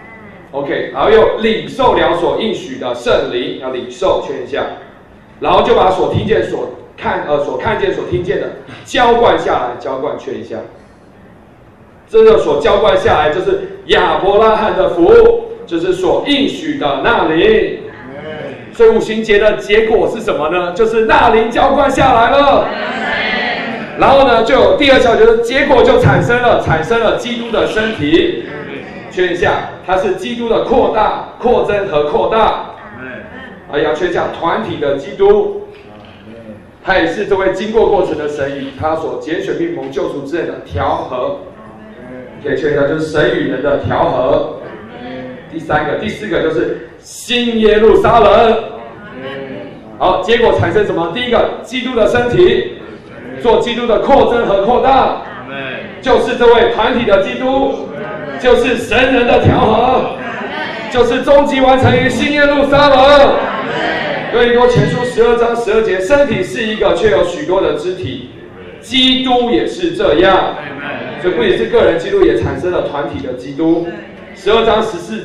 [SPEAKER 1] ，OK， 然后又领受了所应许的圣灵，要领受，确认一下，然后就把所听见、所看见、所听见的浇灌下来，浇灌，确认一下，这个所浇灌下来就是亚伯拉罕的福，就是所应许的那灵。所以五旬节的结果是什么呢？就是那灵浇灌下来了。然后呢，就有第二小节，结果就产生了基督的身体。确认一下，它是基督的扩大、扩增和扩大。要确认一下团体的基督，他也是这位经过过程的神与他所拣选并蒙救赎之人的调和。可以确认一下，就是神与人的调和。第四个就是新耶路撒冷。好，结果产生什么？第一个，基督的身体。做基督的扩增和扩大，就是这位团体的基督，就是神人的调和，就是终极完成于新耶路撒冷。哥林多前书12章12节，身体是一个，却有许多的肢体，基督也是这样，所以不仅是个人基督，也产生了团体的基督。12章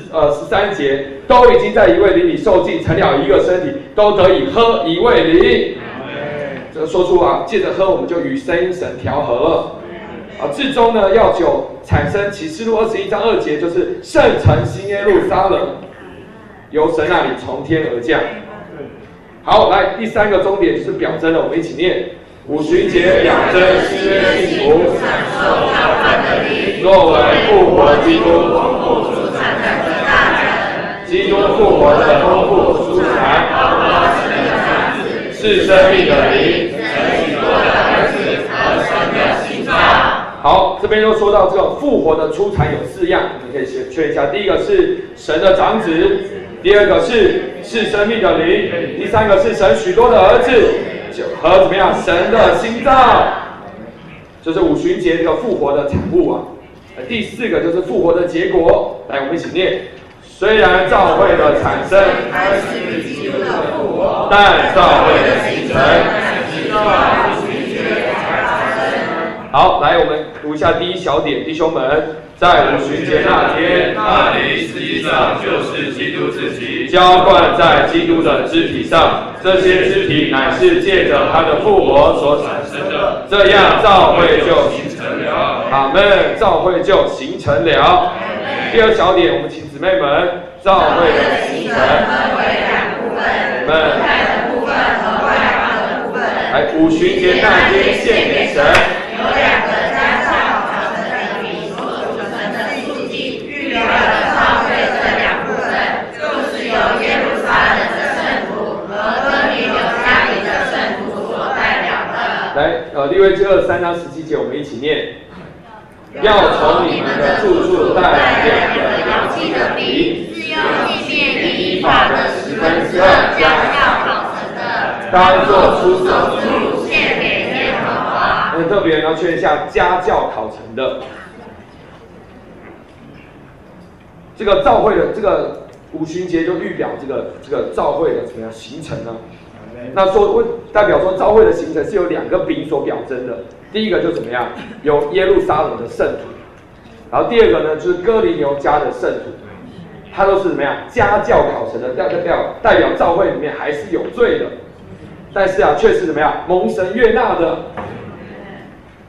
[SPEAKER 1] 13节，都已经在一位灵里受浸，成了一个身体，都得以喝一位灵。这个说出借着喝我们就与生神调和了。至终呢，要酒产生启示录21章2节，就是圣城新耶路撒冷，由神那里从天而降。好，来第三个重点就是表征了，我们一起念：五旬节表征新约信徒
[SPEAKER 3] 享受浇灌的灵，
[SPEAKER 1] 作为复活基督
[SPEAKER 3] 丰富出产的极大成。
[SPEAKER 1] 基督复活的丰富出产，
[SPEAKER 3] 包括神的长子，
[SPEAKER 1] 是生命的灵，
[SPEAKER 3] 神许多的儿子和神的心脏。
[SPEAKER 1] 好，这边又说到这个复活的出产有4样，你可以先确认一下。第一个是神的长子，第二个是生命的灵，第三个是神许多的儿子和怎么样神的心脏，就是五旬节这个复活的产物啊。第四个就是复活的结果，来我们一起念：虽然教会的产生
[SPEAKER 3] 开始于基督的复活，
[SPEAKER 1] 但教会的形成
[SPEAKER 3] 直到五旬节才发生。
[SPEAKER 1] 好，来我们读一下第一小点，弟兄们，在五旬节那天，
[SPEAKER 2] 那灵实际上就是基督自己，
[SPEAKER 1] 浇灌在基督的肢体上，这些肢体乃是借着他的复活所产生的，这样教会就形成了。阿们，教会就形成了。第二小点，我们请姊妹们，教会的形成
[SPEAKER 3] 分为2部分，内的部分和外邦的部分。
[SPEAKER 1] 来，五旬节那天献给神，
[SPEAKER 3] 有2个家教考成的饼所组成的数据，预表了教会这2部分，就是由耶路撒冷的圣徒和哥尼流家里的圣徒所代表的。
[SPEAKER 1] 来，利未记23章17节，我们一起念：要从你们的住处带来2个
[SPEAKER 3] 摇祭的饼，是用纪念以法的2/10家教考成的，
[SPEAKER 1] 当作出手
[SPEAKER 3] 主献给耶和华。
[SPEAKER 1] 很特别，要确认一下家教考成的。这个教会的这个五旬节就预表这个教会的怎么样形成呢？那代表说教会的形成是由2个饼所表征的。第一个就怎么样，有耶路撒冷的圣徒，然后第二个呢就是哥尼流家的圣徒，他都是怎么样家教考成的，代表教会里面还是有罪的，但是确实怎么样蒙神悦纳的。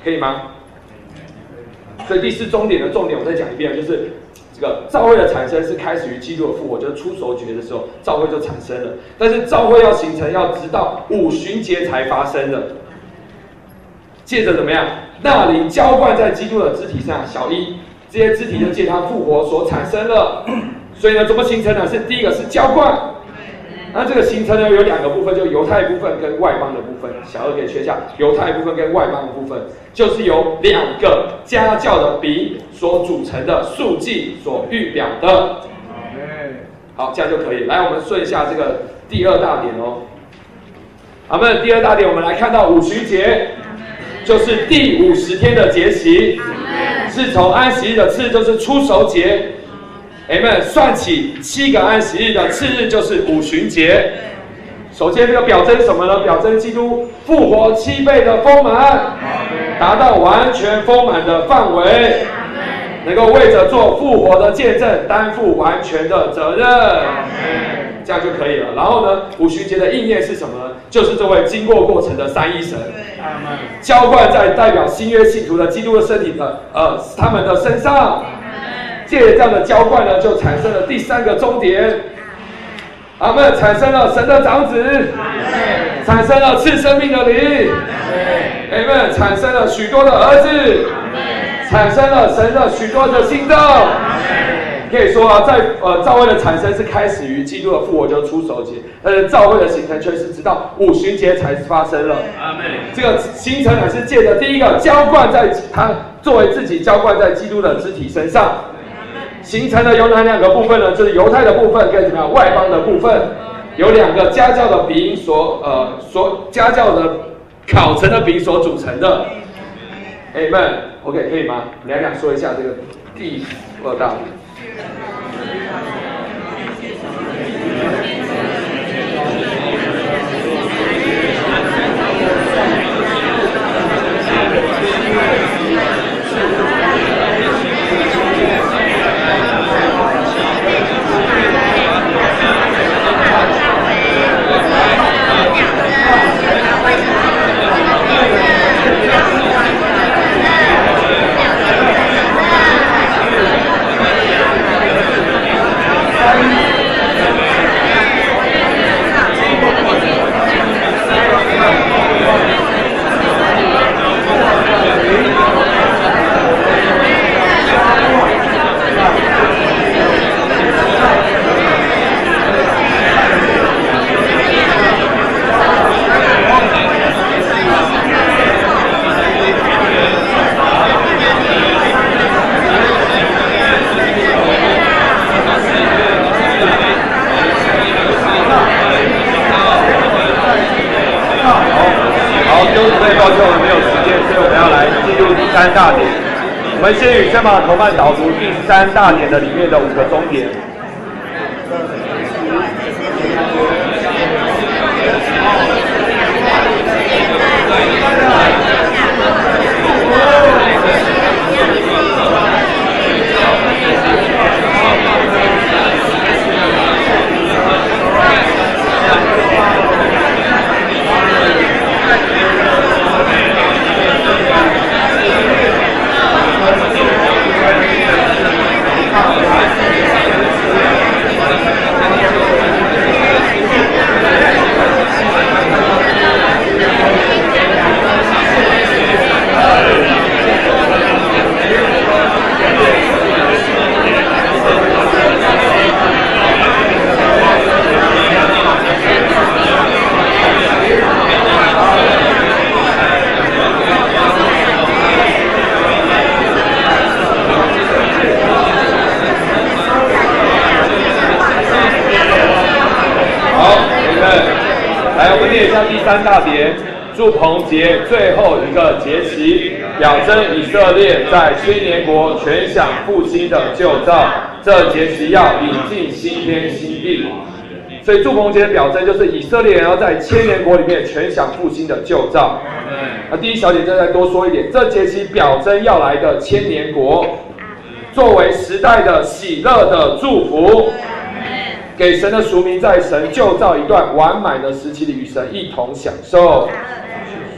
[SPEAKER 1] 可以吗？所以第4终点的重点，我再讲一遍，就是这个召会的产生是开始于基督的复活，就是出手节的时候，召会就产生了。但是召会要形成，要直到五旬节才发生的。借着怎么样？那灵浇灌在基督的肢体上，小一，这些肢体就借他复活所产生了。所以呢，怎么形成呢？是第一个是浇灌。那这个形成呢有2个部分，就犹太部分跟外邦的部分。小2可以学一下，犹太部分跟外邦的部分，就是由2个家教的饼所组成的数记所预表的。好，这样就可以。来，我们顺一下这个第2大点哦。好，我们第2大点，我们来看到五旬节，就是第50天的节期，是从安息日的次日，就是出手节。Amen， 算起7个安息日的次日就是五旬节。首先，这个表征什么呢？表征基督复活7倍的丰满，达到完全丰满的范围，能够为着做复活的见证，担负完全的责任，这样就可以了。然后呢，五旬节的意念是什么呢？就是这位经过过程的三一神，浇灌在代表新约信徒的基督的身体的他们的身上。借着这样的浇灌呢，就产生了第3个终点。阿们，产生了神的长子，产生了赐生命的灵，阿们，产生了许多的儿子，产生了神的许多的心脏。可以说啊，在召会的产生是开始于基督的复活，就是出手节，但是召会的形成却是直到五旬节才发生了。这个形成呢是借着第一个浇灌在他作为自己浇灌在基督的肢体身上。形成的有哪2个部分呢？就是犹太的部分跟怎么样外邦的部分，有2个家教的饼所家教的烤成的饼所组成的。Amen。OK， 可以吗？两两说一下这个第2大点。3大点，我们先与圣马同伴导读第3大点的里面的5个终点。3大点，祝棚节最后一个节期，表征以色列在千年国全享复兴的旧造。这节期要引进新天新地，所以祝棚节的表征就是以色列人要在千年国里面全享复兴的旧造。那第1小节再多说一点，这节期表征要来的千年国，作为时代的喜乐的祝福。给神的赎民在神旧造一段完满的时期里与神一同享受。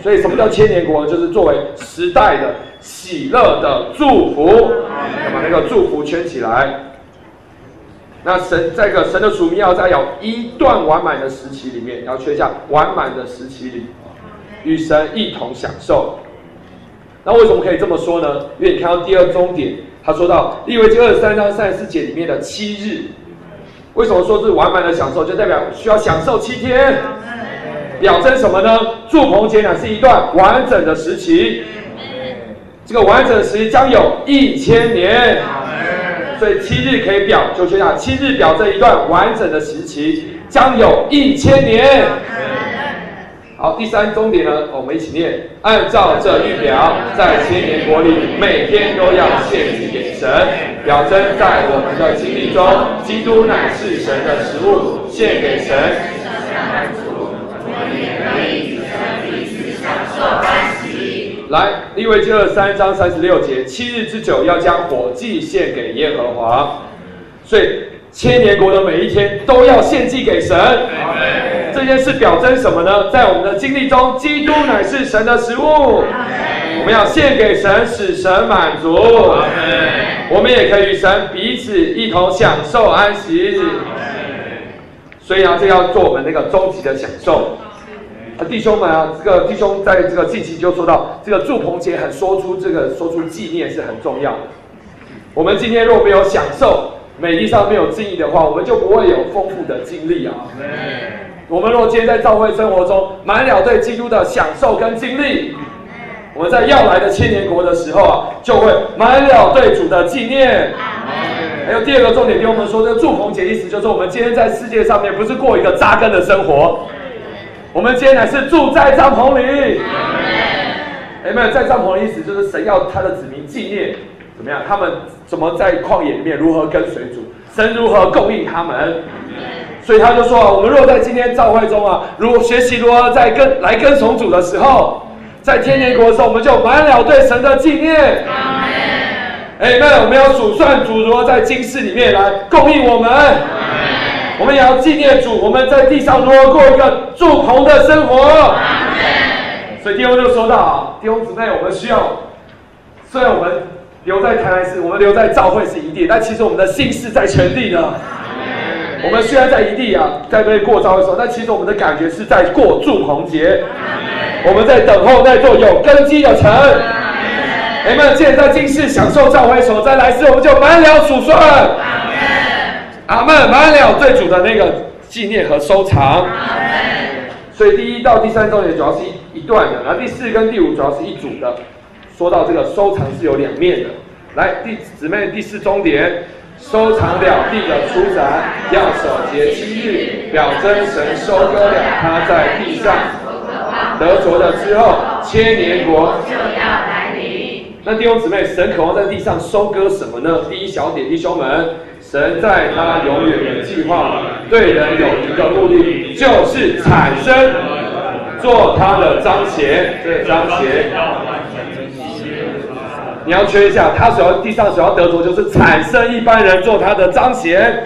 [SPEAKER 1] 所以什么叫千年国？就是作为时代的喜乐的祝福，要把那个祝福圈起来。那神的属名要在有一段完满的时期里面，要缺下完满的时期里，与神一同享受。那为什么可以这么说呢？因为你看到第二终点，他说到利未记23章34节里面的7日，为什么说是完满的享受？就代表需要享受7天，表征什么呢？住棚节乃是一段完整的时期，这个完整的时期将有1000年，所以7日可以表，就缺下7日表征一段完整的时期，将有1000年。好，第三终点呢，我们一起念：按照这预表，在千年国里，每天都要献祭给神，表征在我们的经历中，基督乃是神的食物，献给神。来，利未记23章36节，7日之久要将火祭献给耶和华，所以千年国的每一天都要献祭给神。这件事表征什么呢？在我们的经历中，基督乃是神的食物，我们要献给神，使神满足。我们也可以与神彼此一同享受安息。所以这要做我们那个终极的享受。弟兄们这个弟兄在这个近期就说到，这个住棚节说出纪念是很重要的。我们今天若没有享受，美地上没有经历的话，我们就不会有丰富的经历啊。我们若今天在教会生活中满了对基督的享受跟经历，我们在要来的千年国的时候就会满了对主的纪念。还有第二个重点，跟我们说，这个住棚节意思就是我们今天在世界上面不是过一个扎根的生活，我们今天乃是住在帐篷里。Amen。在帐篷的意思就是神要他的子民纪念怎么样？他们怎么在旷野里面如何跟随主，神如何供应他们。所以他就说我们若在今天教会中如学习如何来跟从主的时候，在千年国的时候，我们就满了对神的纪念。Amen。我们要数算主如何在今世里面来供应我们。我们也要纪念主，我们在地上如何过一个住棚的生活。所以弟兄就说到弟兄姊妹，我们需要，虽然我们留在台南市，我们留在教会是一地，但其实我们的心是在全地的。我们虽然在一地在被过招的时候，但其实我们的感觉是在过住棚节。我们在等候那座有根基的城。Amen。既然在今世享受教会所在，来世我们就满了数算。阿们，满了对主的那个纪念和收藏。所以第1到第3重点主要是一段的，然后第4跟第5主要是一组的。说到这个收藏是有2面的。来，姊妹第4重点，收藏了地的出展，要守节7日，表征神收割了他在地上得着的之后，千年国就要来临。那弟兄姊妹，神渴望在地上收割什么呢？第1小点，弟兄们，神在他永远的计划对人有一个目的，就是产生，做他的彰显。这彰显你要缺一下，他地上所要得着就是产生一般人做他的彰显。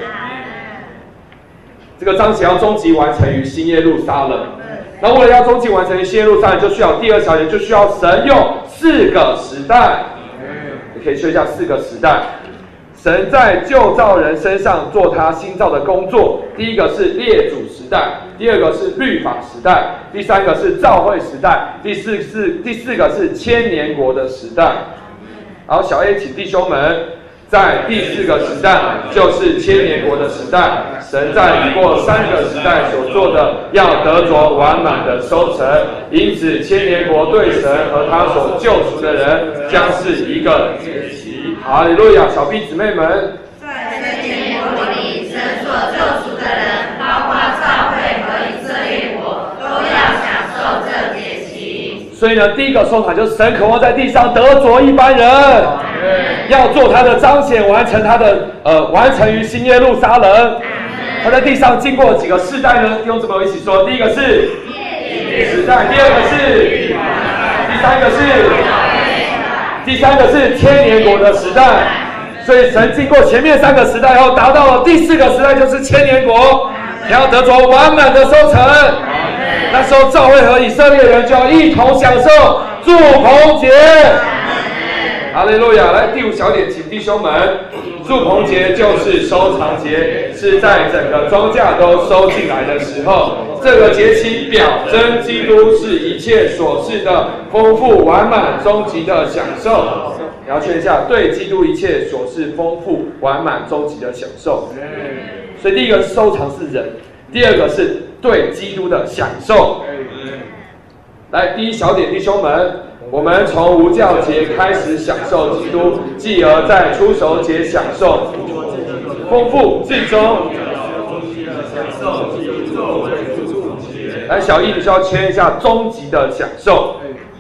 [SPEAKER 1] 这个彰显要终极完成于新耶路撒冷。那为了要终极完成于新耶路撒冷，就需要第2小节，就需要神用4个时代。你可以缺一下4个时代。神在旧造人身上做他新造的工作。第一个是列祖时代，第2个是律法时代，第3个是教会时代，第4个是千年国的时代。好，小 A 请弟兄们，在第4个时代，就是千年国的时代，神在已过3个时代所做的，要得着完满的收成。因此，千年国对神和他所救赎的人，将是一个节期。哈利路亚！小 B 姊妹们，
[SPEAKER 3] 在千年国里，神所救赎的人，包括教会和以色列国，都要享受这节期。
[SPEAKER 1] 所以呢，第1个收藏就是神渴望在地上得着一般人，要做他的彰显，完成于新耶路撒冷。他在地上经过几个世代呢？弟兄姊妹一起说，第1个是时代，第2个是，第3个是千年国的时代。所以神经过前面3个时代后，达到了第4个时代，就是千年国，要得着完满的收成。 那时候教会和以色列人就要一同享受祝棚节。哈利路亚！来第5小点，请弟兄们，祝棚节就是收藏节，是在整个庄稼都收进来的时候，这个节期表征基督是一切所示的丰富完满终极的享受。你要确一下，对基督一切所示丰富完满终极的享受。所以第一个是收藏是人，第二个是对基督的享受。来第1小点，弟兄们，我们从无酵节开始享受基督，继而在初熟节享受丰富至终。来小一，你需要签一下终极的享受。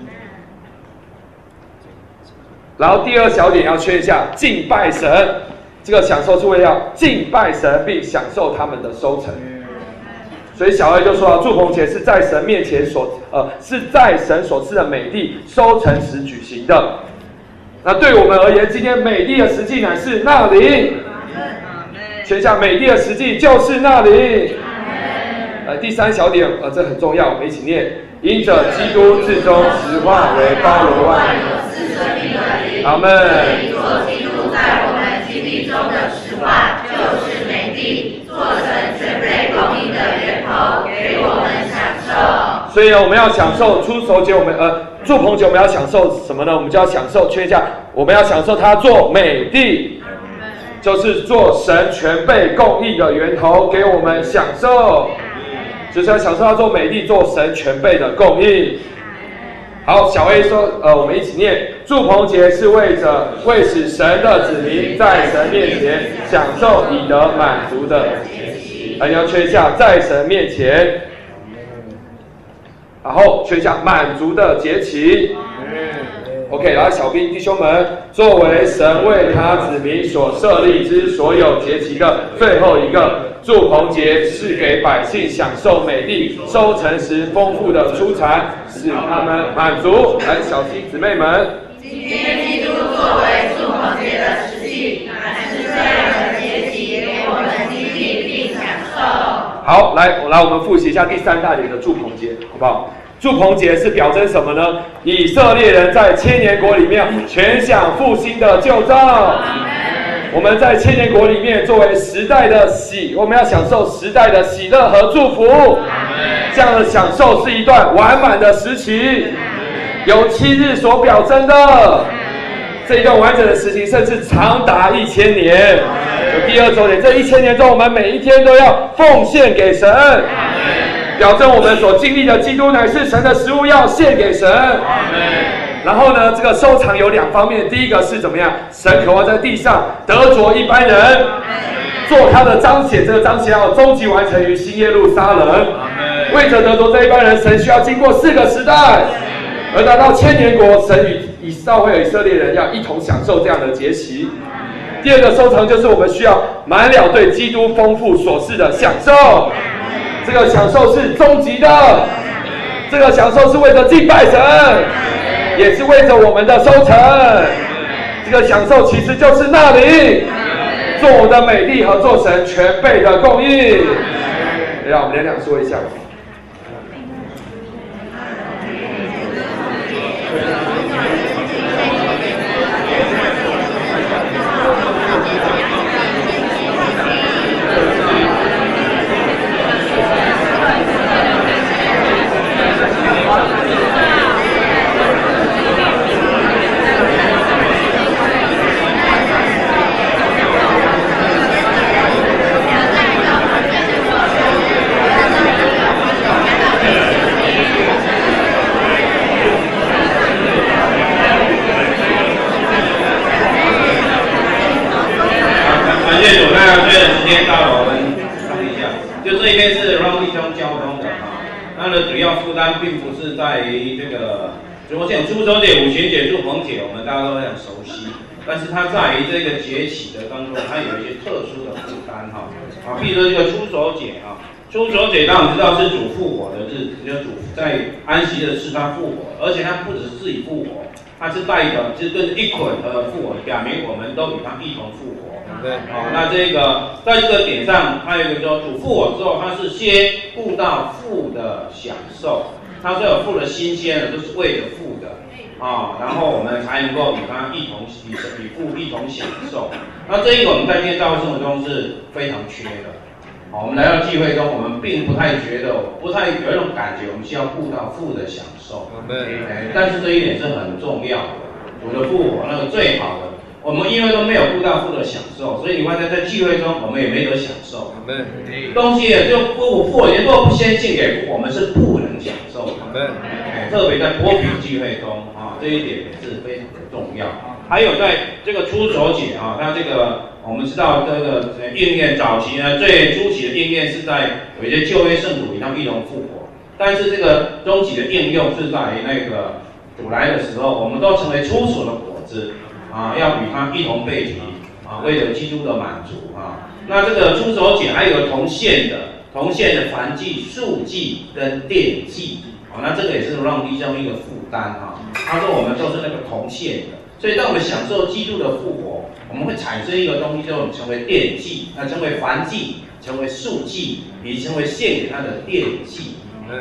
[SPEAKER 1] 然后第2小点要圈一下敬拜神，这个享受是为了要敬拜神并享受他们的收成。所以小二就说祝棚节是在神面前是在神所赐的美地收成时举行的。那对我们而言，今天美地的实际乃是那里。圈下美地的实际就是那里。第3小点，这很重要，我们一起念：因着基督至终实化为包罗万有。阿们。做基督在我们经历中的实化，就是美地，做成全备供应的源头，给我们享受。所以我们要享受初熟节，祝棚节我们要享受什么呢？我们就要享受，圈一下，我们要享受它做美地，就是做神全备供应的源头，给我们享受。就是要享受它做美地，做神全备的供应。好，小 A 说，我们一起念：祝棚节是为使神的子民在神面前享受以得满足的节期。你要圈一下在神面前，然后圈一下满足的节期。OK， 然后小兵弟兄们，作为神为他子民所设立之所有节期的最后一个，祝棚节是给百姓享受美地收成时丰富的出产，使他们满足。来，小弟姊妹们，
[SPEAKER 3] 今天基督作为祝棚节的实际，乃是这样的节期给我们经历并享受。
[SPEAKER 1] 好，来我们复习一下第3大点的祝棚节，好不好？祝棚节是表征什么呢？以色列人在千年国里面全享复兴的旧造。我们在千年国里面作为时代的我们要享受时代的喜乐和祝福。这样的享受是一段完满的时期，由7日所表征的。这一段完整的时期甚至长达1000年。有第2周点，这1000年中，我们每一天都要奉献给神。表征我们所经历的基督乃是神的食物，要献给神。然后呢，这个收藏有2方面，第一个是怎么样？神渴望在地上得着一般人，做他的彰显，这个彰显要终极完成于新耶路撒冷。为着得着这一般人，神需要经过4个时代，而达到千年国，神与以色列人要一同享受这样的节期。第2个收藏就是我们需要满了对基督丰富所示的享受。这个享受是终极的，这个享受是为着敬拜神，也是为着我们的收成。这个享受其实就是那里，做我的美地和做神全备的供应。让我们连说一下。
[SPEAKER 8] 并不是在于这个初熟节、五旬节、祝棚节，我们大家都很熟悉。但是它在于这个节期的当中，它有一些特殊的负担譬如说这个初熟节初熟节当然知道是主复活的日子，就是主在安息的是他复活，而且他不只是自己复活， 它是带着就是跟一捆的复活，表明我们都与他一同复活。
[SPEAKER 1] 对，
[SPEAKER 8] 那这个在这个点上，还有一个说主复活之后，他是先顾到父的享受，他说有父的新鲜的，都是为了父的然后我们才能够与他一同与父一同享受。那这一个我们在今天教会生活中是非常缺的。我们来到聚会中，我们并不太觉得，不太有一种感觉，我们需要顾到父的享受。但是这一点是很重要的，主的复活那个最好的。我们因为都没有顾到父的享受，所以你发现在聚会中我们也没得享受。东西也就复活节如果不先献给父，我们是不能享受的。特别在脱皮聚会中这一点也是非常的重要。还有在这个出手节它这个我们知道这个应验早期呢，最初期的应验是在有一些旧约圣徒与他们一同复活，但是这个终极的应用是在那个主来的时候，我们都成为初熟的果子要与他一同被提为了基督的满足那这个出手节还有同献的燔祭、素祭跟奠祭那这个也是让弟兄一个负担他说我们都是那个同献的。所以，当我们享受基督的复活，我们会产生一个东西，叫我们成为奠祭，成为燔祭，成为素祭，以及成为献给他的奠祭。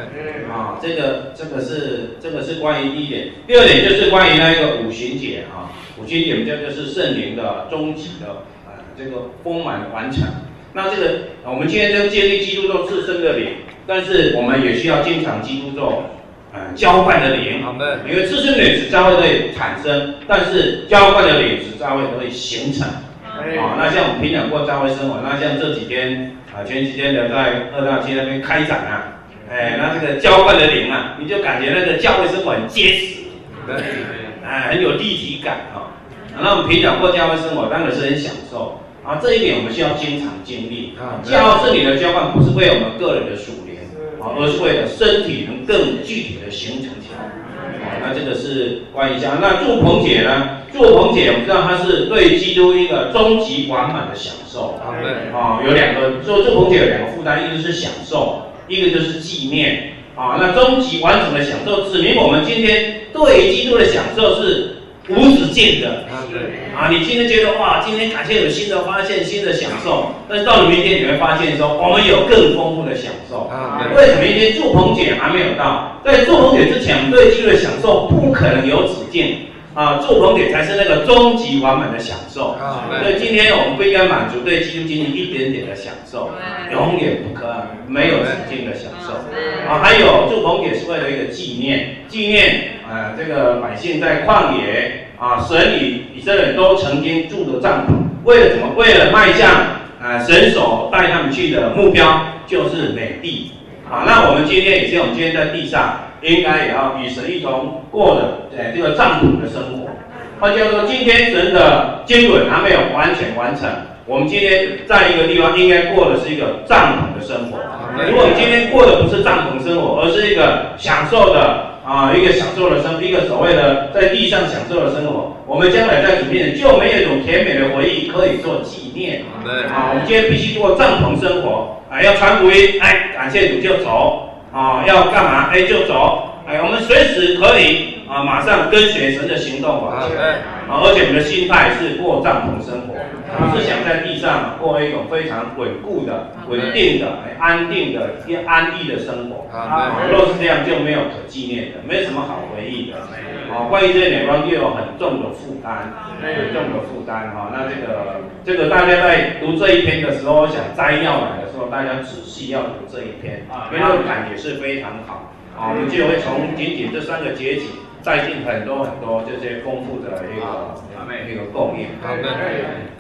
[SPEAKER 8] 这个是关于第一点。第二点就是关于那个五旬节五旬节就是圣灵的终极的这个丰满的完成。那这个我们今天就建立基督做自身的灵，但是我们也需要经常基督做。交换的灵，因为自身的灵使教会可以产生，但是交换的灵使教会可以形成。那像我们平常过教会生活，那像这几天前几天的在2大街那边开展那这个交换的灵你就感觉那个教会生活很结实，很有立体感那我们平常过教会生活当然是很享受这一点我们需要经常经历。教会这里的交换不是为我们个人的属灵。而是为了身体能更具体的形成起来。那这个是关于那祝棚节呢？祝棚节我们知道它是对基督一个终极完满的享受。有两个做祝棚节有两个负担，一个是享受，一个就是纪念。那终极完整的享受，指明我们今天对基督的享受是无止境的。你今天觉得哇，今天感谢有新的发现、新的享受，但是到了明天你会发现说，我们有更丰富的享受。为什么今天祝棚节还没有到？在祝棚节之前，我们对基督的享受不可能有止境。祝棚节才是那个终极完满的享受。所以今天我们不应该满足对基督仅仅一点点的享受，永远不可没有止境的享受。还有祝棚节是为了一个纪念这个百姓在旷野。神与以色列人都曾经住的帐篷，为了什么？为了迈向神所带他们去的目标，就是美地。那我们今天也是，我们今天在地上，应该也要与神一同过的这个帐篷的生活。换句话说，今天神的经纶还没有完全完成，我们今天在一个地方应该过的是一个帐篷的生活。如果我们今天过的不是帐篷生活，而是一个享受的。一个享受的生活，一个所谓的在地上享受的生活，我们将来在主面前就没有一种甜美的回忆可以做纪念。我们今天必须过帐篷生活，要传福音，感谢主就走，要干嘛，就走，我们随时可以马上跟随神的行动往前，而且我们的心态是过帐篷生活，不是想在地上过一种非常稳固的、稳定的、安定的、安逸的生活。若是这样，就没有可纪念的，没什么好回忆的。关于这一点，又有很重的负担，那这个大家在读这一篇的时候，我想摘要来的时候，大家仔细要读这一篇，因为论感也是非常好。我们就会从仅仅这3个节气，再进很多这些丰富的一个供应。